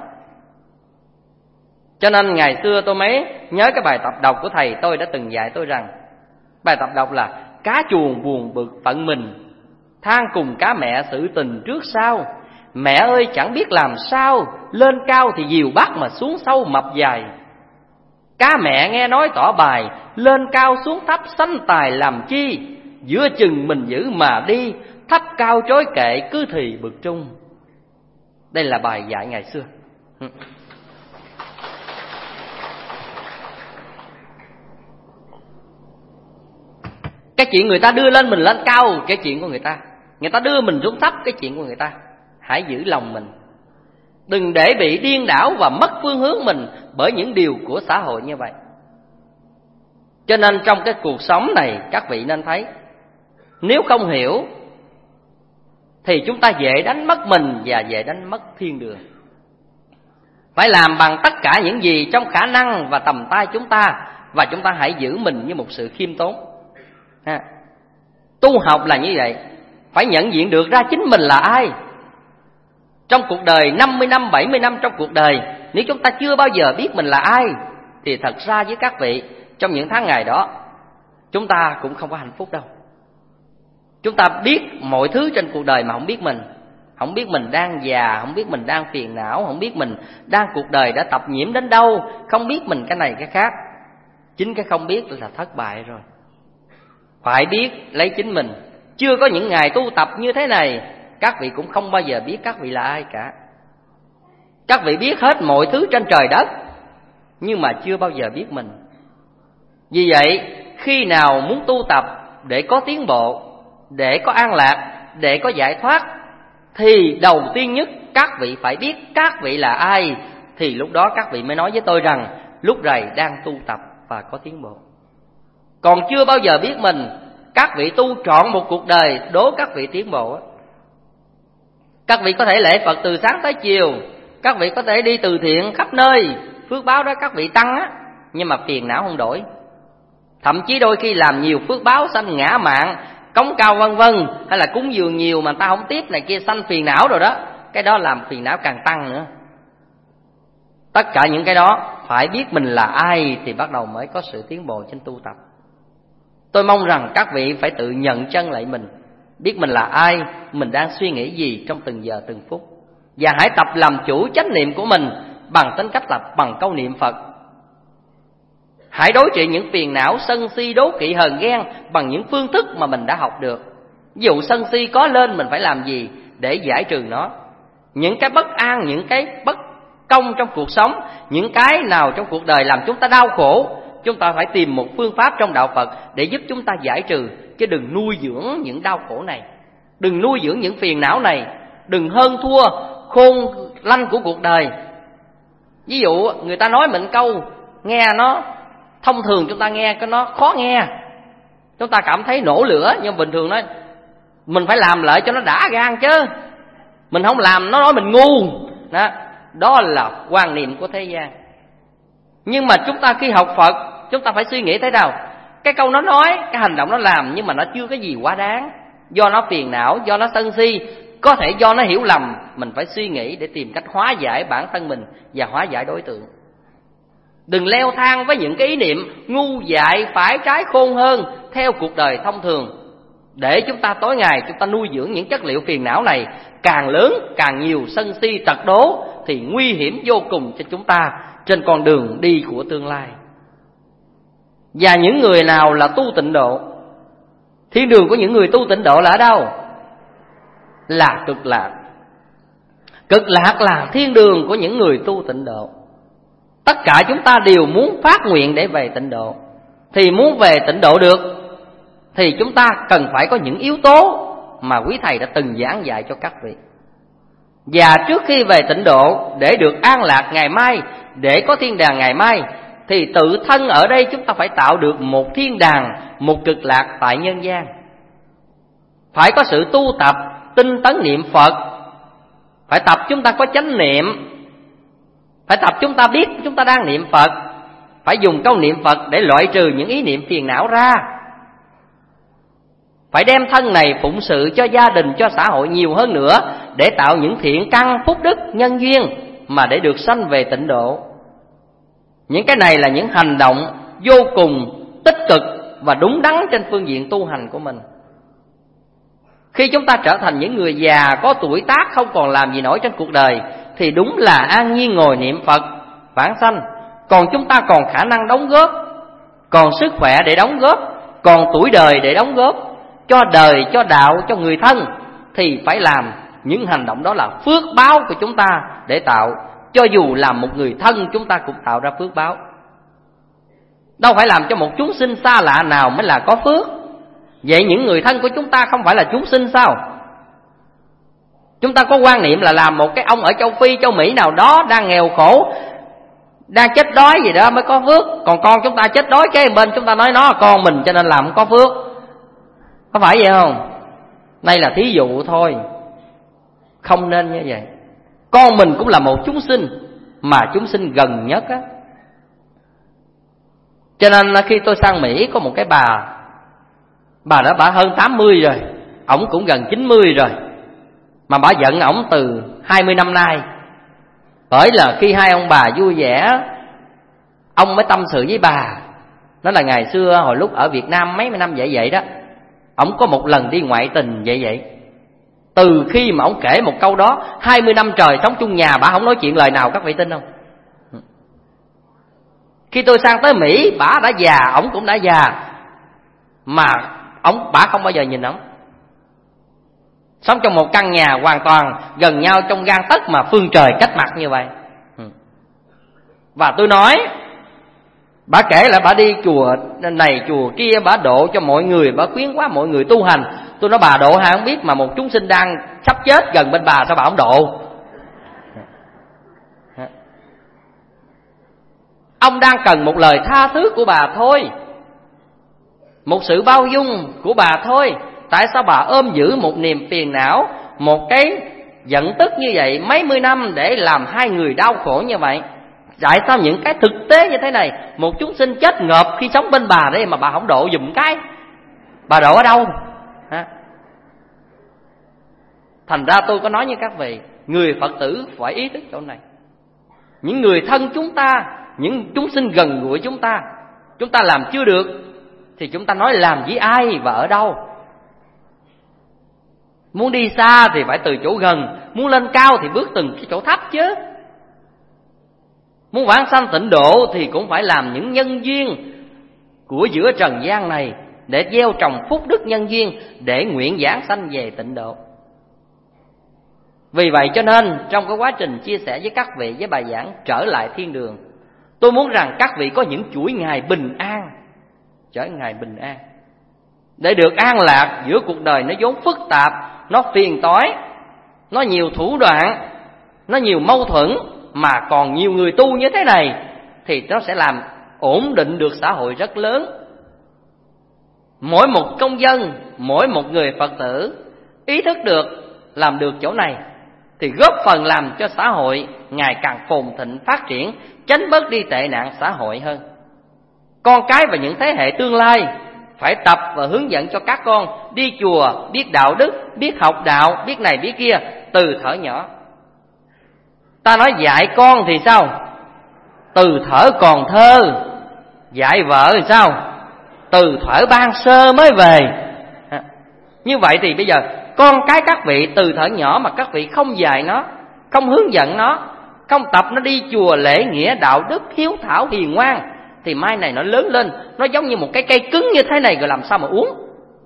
Cho nên ngày xưa tôi mới nhớ cái bài tập đọc của thầy tôi đã từng dạy tôi rằng, bài tập đọc là cá chuồn buồn bực phận mình, than cùng cá mẹ sự tình trước sau. Mẹ ơi chẳng biết làm sao, lên cao thì dìu bắt mà xuống sâu mập dài. Cá mẹ nghe nói tỏ bài, lên cao xuống thấp sanh tài làm chi. Giữa chừng mình giữ mà đi, thấp cao chối kệ cứ thì bực trung. Đây là bài dạy ngày xưa. Cái chuyện người ta đưa lên mình lên cao, cái chuyện của người ta. Người ta đưa mình xuống thấp, cái chuyện của người ta. Hãy giữ lòng mình, đừng để bị điên đảo và mất phương hướng mình bởi những điều của xã hội như vậy. Cho nên trong cái cuộc sống này các vị nên thấy, nếu không hiểu thì chúng ta dễ đánh mất mình và dễ đánh mất thiên đường. Phải làm bằng tất cả những gì trong khả năng và tầm tay chúng ta, và chúng ta hãy giữ mình như một sự khiêm tốn. Ha. Tu học là như vậy, phải nhận diện được ra chính mình là ai. Trong cuộc đời năm mươi năm, bảy mươi năm trong cuộc đời, nếu chúng ta chưa bao giờ biết mình là ai, thì thật ra với các vị, trong những tháng ngày đó chúng ta cũng không có hạnh phúc đâu. Chúng ta biết mọi thứ trên cuộc đời mà không biết mình. Không biết mình đang già, không biết mình đang phiền não, không biết mình đang cuộc đời đã tập nhiễm đến đâu, không biết mình cái này cái khác. Chính cái không biết là thất bại rồi. Phải biết lấy chính mình. Chưa có những ngày tu tập như thế này, các vị cũng không bao giờ biết các vị là ai cả. Các vị biết hết mọi thứ trên trời đất, nhưng mà chưa bao giờ biết mình. Vì vậy, khi nào muốn tu tập để có tiến bộ, để có an lạc, để có giải thoát, thì đầu tiên nhất các vị phải biết các vị là ai. Thì lúc đó các vị mới nói với tôi rằng lúc này đang tu tập và có tiến bộ. Còn chưa bao giờ biết mình, các vị tu trọn một cuộc đời, đố các vị tiến bộ. Các vị có thể lễ Phật từ sáng tới chiều, các vị có thể đi từ thiện khắp nơi, phước báo đó các vị tăng á, nhưng mà phiền não không đổi. Thậm chí đôi khi làm nhiều phước báo sanh ngã mạn, cống cao vân vân, hay là cúng dường nhiều mà ta không tiếp này kia sanh phiền não rồi đó, cái đó làm phiền não càng tăng nữa. Tất cả những cái đó phải biết mình là ai thì bắt đầu mới có sự tiến bộ trên tu tập. Tôi mong rằng các vị phải tự nhận chân lại mình, biết mình là ai, mình đang suy nghĩ gì trong từng giờ từng phút, và hãy tập làm chủ chánh niệm của mình bằng tính cách là bằng câu niệm Phật. Hãy đối trị những phiền não sân si đố kỵ hờn ghen bằng những phương thức mà mình đã học được. Ví dụ sân si có lên mình phải làm gì để giải trừ nó. Những cái bất an, những cái bất công trong cuộc sống, những cái nào trong cuộc đời làm chúng ta đau khổ, chúng ta phải tìm một phương pháp trong đạo Phật để giúp chúng ta giải trừ, chứ đừng nuôi dưỡng những đau khổ này, đừng nuôi dưỡng những phiền não này, đừng hơn thua khôn lanh của cuộc đời. Ví dụ người ta nói mình câu nghe nó thông thường, chúng ta nghe cái nó khó nghe, chúng ta cảm thấy nổ lửa, nhưng bình thường nói mình phải làm lại cho nó đã gan chứ, mình không làm nó nói mình ngu đó. Đó là quan niệm của thế gian. Nhưng mà chúng ta khi học Phật, chúng ta phải suy nghĩ thế nào? cái câu nó nói, cái hành động nó làm, nhưng mà nó chưa cái gì quá đáng. Do nó phiền não, do nó sân si, có thể do nó hiểu lầm. Mình phải suy nghĩ để tìm cách hóa giải bản thân mình và hóa giải đối tượng. Đừng leo thang với những cái ý niệm ngu dại, phải trái khôn hơn theo cuộc đời thông thường, để chúng ta tối ngày chúng ta nuôi dưỡng những chất liệu phiền não này. Càng lớn, càng nhiều sân si tật đố thì nguy hiểm vô cùng cho chúng ta trên con đường đi của tương lai. Và những người nào là tu tịnh độ? Thiên đường của những người tu tịnh độ là ở đâu? Là cực lạc. Cực lạc là thiên đường của những người tu tịnh độ. Tất cả chúng ta đều muốn phát nguyện để về tịnh độ. Thì muốn về tịnh độ được thì chúng ta cần phải có những yếu tố mà quý thầy đã từng giảng dạy cho các vị. Và trước khi về tịnh độ, để được an lạc ngày mai, để có thiên đàng ngày mai, thì tự thân ở đây chúng ta phải tạo được một thiên đàng, một cực lạc tại nhân gian. Phải có sự tu tập, tinh tấn niệm Phật. Phải tập chúng ta có chánh niệm. Phải tập chúng ta biết chúng ta đang niệm Phật. Phải dùng câu niệm Phật để loại trừ những ý niệm phiền não ra. Phải đem thân này phụng sự cho gia đình, cho xã hội nhiều hơn nữa, để tạo những thiện căn, phúc đức, nhân duyên mà để được sanh về tịnh độ. Những cái này là những hành động vô cùng tích cực và đúng đắn trên phương diện tu hành của mình. Khi chúng ta trở thành những người già có tuổi tác không còn làm gì nổi trên cuộc đời, thì đúng là an nhiên ngồi niệm Phật vãng sanh. Còn chúng ta còn khả năng đóng góp, còn sức khỏe để đóng góp, còn tuổi đời để đóng góp cho đời, cho đạo, cho người thân, thì phải làm những hành động đó là phước báo của chúng ta để tạo. Cho dù làm một người thân chúng ta cũng tạo ra phước báo. Đâu phải làm cho một chúng sinh xa lạ nào mới là có phước. Vậy những người thân của chúng ta không phải là chúng sinh sao? Chúng ta có quan niệm là làm một cái ông ở châu Phi, châu Mỹ nào đó đang nghèo khổ, đang chết đói gì đó mới có phước. Còn con chúng ta chết đói cái bên chúng ta nói nó là con mình cho nên làm không có phước. Có phải vậy không? Đây là thí dụ thôi, không nên như vậy. Con mình cũng là một chúng sinh, mà chúng sinh gần nhất á. Cho nên khi tôi sang Mỹ có một cái bà, bà đó bà hơn tám mươi rồi, ổng cũng gần chín mươi rồi, mà bà giận ổng từ hai mươi năm nay. Bởi là khi hai ông bà vui vẻ, ông mới tâm sự với bà. Nói là ngày xưa hồi lúc ở Việt Nam mấy mươi năm vậy vậy đó, ổng có một lần đi ngoại tình vậy vậy. Từ khi mà ổng kể một câu đó, hai mươi năm trời sống chung nhà, bà không nói chuyện lời nào, các vị tin không? Khi tôi sang tới Mỹ, bà đã già, ổng cũng đã già, mà ổng bà không bao giờ nhìn ổng. Sống trong một căn nhà hoàn toàn gần nhau trong gang tấc mà phương trời cách mặt như vậy. Và tôi nói, bà kể là bà đi chùa này chùa kia, bà độ cho mọi người, bà khuyến quá mọi người tu hành. Tôi nói bà độ hay không biết, mà một chúng sinh đang sắp chết gần bên bà sao bà không độ? Ông đang cần một lời tha thứ của bà thôi, một sự bao dung của bà thôi. Tại sao bà ôm giữ một niềm phiền não, một cái giận tức như vậy mấy mươi năm để làm hai người đau khổ như vậy? Tại sao những cái thực tế như thế này, một chúng sinh chết ngợp khi sống bên bà đấy mà bà không độ giùm cái? Bà độ ở đâu? Hả? Thành ra tôi có nói với các vị, người Phật tử phải ý thức chỗ này. Những người thân chúng ta, những chúng sinh gần gũi chúng ta, chúng ta làm chưa được thì chúng ta nói làm với ai và ở đâu. Muốn đi xa thì phải từ chỗ gần, muốn lên cao thì bước từng cái chỗ thấp chứ. Muốn vãng sanh tịnh độ thì cũng phải làm những nhân duyên của giữa trần gian này, để gieo trồng phúc đức nhân duyên, để nguyện vãng sanh về tịnh độ. Vì vậy cho nên trong cái quá trình chia sẻ với các vị với bài giảng Trở Lại Thiên Đường, tôi muốn rằng các vị có những chuỗi ngày bình an, trở ngày bình an, để được an lạc giữa cuộc đời nó vốn phức tạp, nó phiền toái, nó nhiều thủ đoạn, nó nhiều mâu thuẫn, mà còn nhiều người tu như thế này thì nó sẽ làm ổn định được xã hội rất lớn. Mỗi một công dân, mỗi một người Phật tử ý thức được, làm được chỗ này thì góp phần làm cho xã hội ngày càng phồn thịnh phát triển, tránh bớt đi tệ nạn xã hội hơn. con cái và những thế hệ tương lai phải tập và hướng dẫn cho các con đi chùa, biết đạo đức, biết học đạo, biết này biết kia từ thuở nhỏ. Ta nói dạy con thì sao? Từ thuở còn thơ. Dạy vợ thì sao? Từ thuở ban sơ mới về. Như vậy thì bây giờ con cái các vị từ thuở nhỏ mà các vị không dạy nó, không hướng dẫn nó, không tập nó đi chùa lễ nghĩa đạo đức hiếu thảo hiền ngoan, thì mai này nó lớn lên nó giống như một cái cây cứng như thế này rồi làm sao mà uống.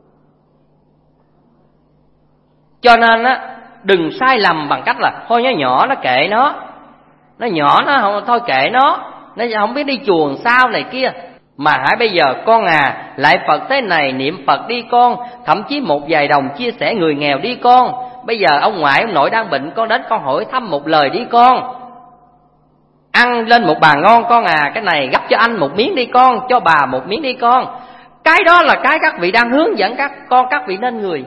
Cho nên á, đừng sai lầm bằng cách là thôi nó nhỏ nó kệ nó, nó nhỏ nó không, thôi kệ nó, nó không biết đi chùa sao này kia. Mà hãy bây giờ con à, lại Phật thế này niệm Phật đi con, thậm chí một vài đồng chia sẻ người nghèo đi con. Bây giờ ông ngoại ông nội đang bệnh, con đến con hỏi thăm một lời đi con. Ăn lên một bà ngon con à, cái này gấp cho anh một miếng đi con, cho bà một miếng đi con. Cái đó là cái các vị đang hướng dẫn các con các vị nên người.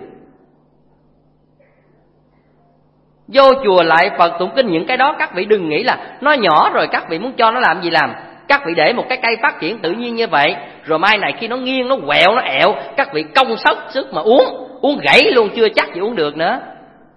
Vô chùa lại Phật tụng kinh những cái đó các vị đừng nghĩ là nó nhỏ rồi các vị muốn cho nó làm gì làm. Các vị để một cái cây phát triển tự nhiên như vậy, rồi mai này khi nó nghiêng, nó quẹo, nó ẹo, các vị công sức sức mà uống, uống gãy luôn chưa chắc gì uống được nữa.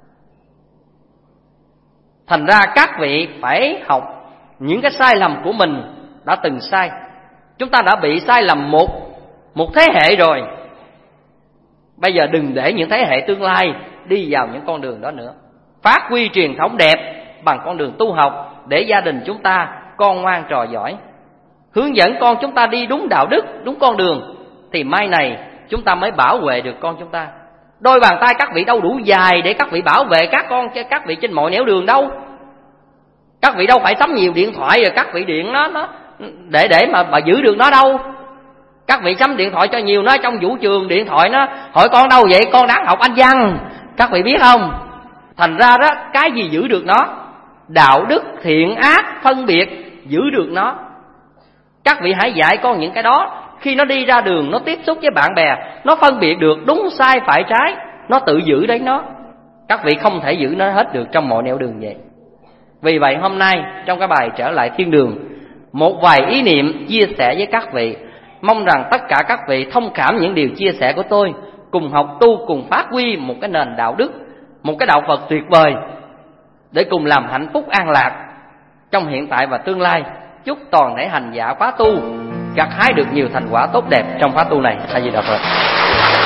Thành ra các vị phải học những cái sai lầm của mình đã từng sai. Chúng ta đã bị sai lầm một, một thế hệ rồi. Bây giờ đừng để những thế hệ tương lai đi vào những con đường đó nữa. Phát huy truyền thống đẹp bằng con đường tu học, để gia đình chúng ta con ngoan trò giỏi, hướng dẫn con chúng ta đi đúng đạo đức, đúng con đường, thì mai này chúng ta mới bảo vệ được con chúng ta. Đôi bàn tay các vị đâu đủ dài để các vị bảo vệ các con các vị trên mọi nẻo đường đâu. Các vị đâu phải sắm nhiều điện thoại rồi các vị điện nó nó để để mà mà giữ được nó đâu. Các vị sắm điện thoại cho nhiều, nó trong vũ trường điện thoại nó hỏi con đâu vậy, con đang học Anh văn, các vị biết không? Thành ra đó, cái gì giữ được nó? Đạo đức, thiện ác, phân biệt giữ được nó. Các vị hãy dạy con những cái đó. Khi nó đi ra đường, nó tiếp xúc với bạn bè, nó phân biệt được đúng sai phải trái, nó tự giữ đấy nó. Các vị không thể giữ nó hết được trong mọi nẻo đường vậy. Vì vậy hôm nay trong cái bài Trở Lại Thiên Đường, một vài ý niệm chia sẻ với các vị. Mong rằng tất cả các vị thông cảm những điều chia sẻ của tôi, cùng học tu, cùng phát huy một cái nền đạo đức, một cái đạo Phật tuyệt vời, để cùng làm hạnh phúc an lạc trong hiện tại và tương lai. Chúc toàn thể hành giả khóa tu gặt hái được nhiều thành quả tốt đẹp trong khóa tu này. A Di Đà Phật.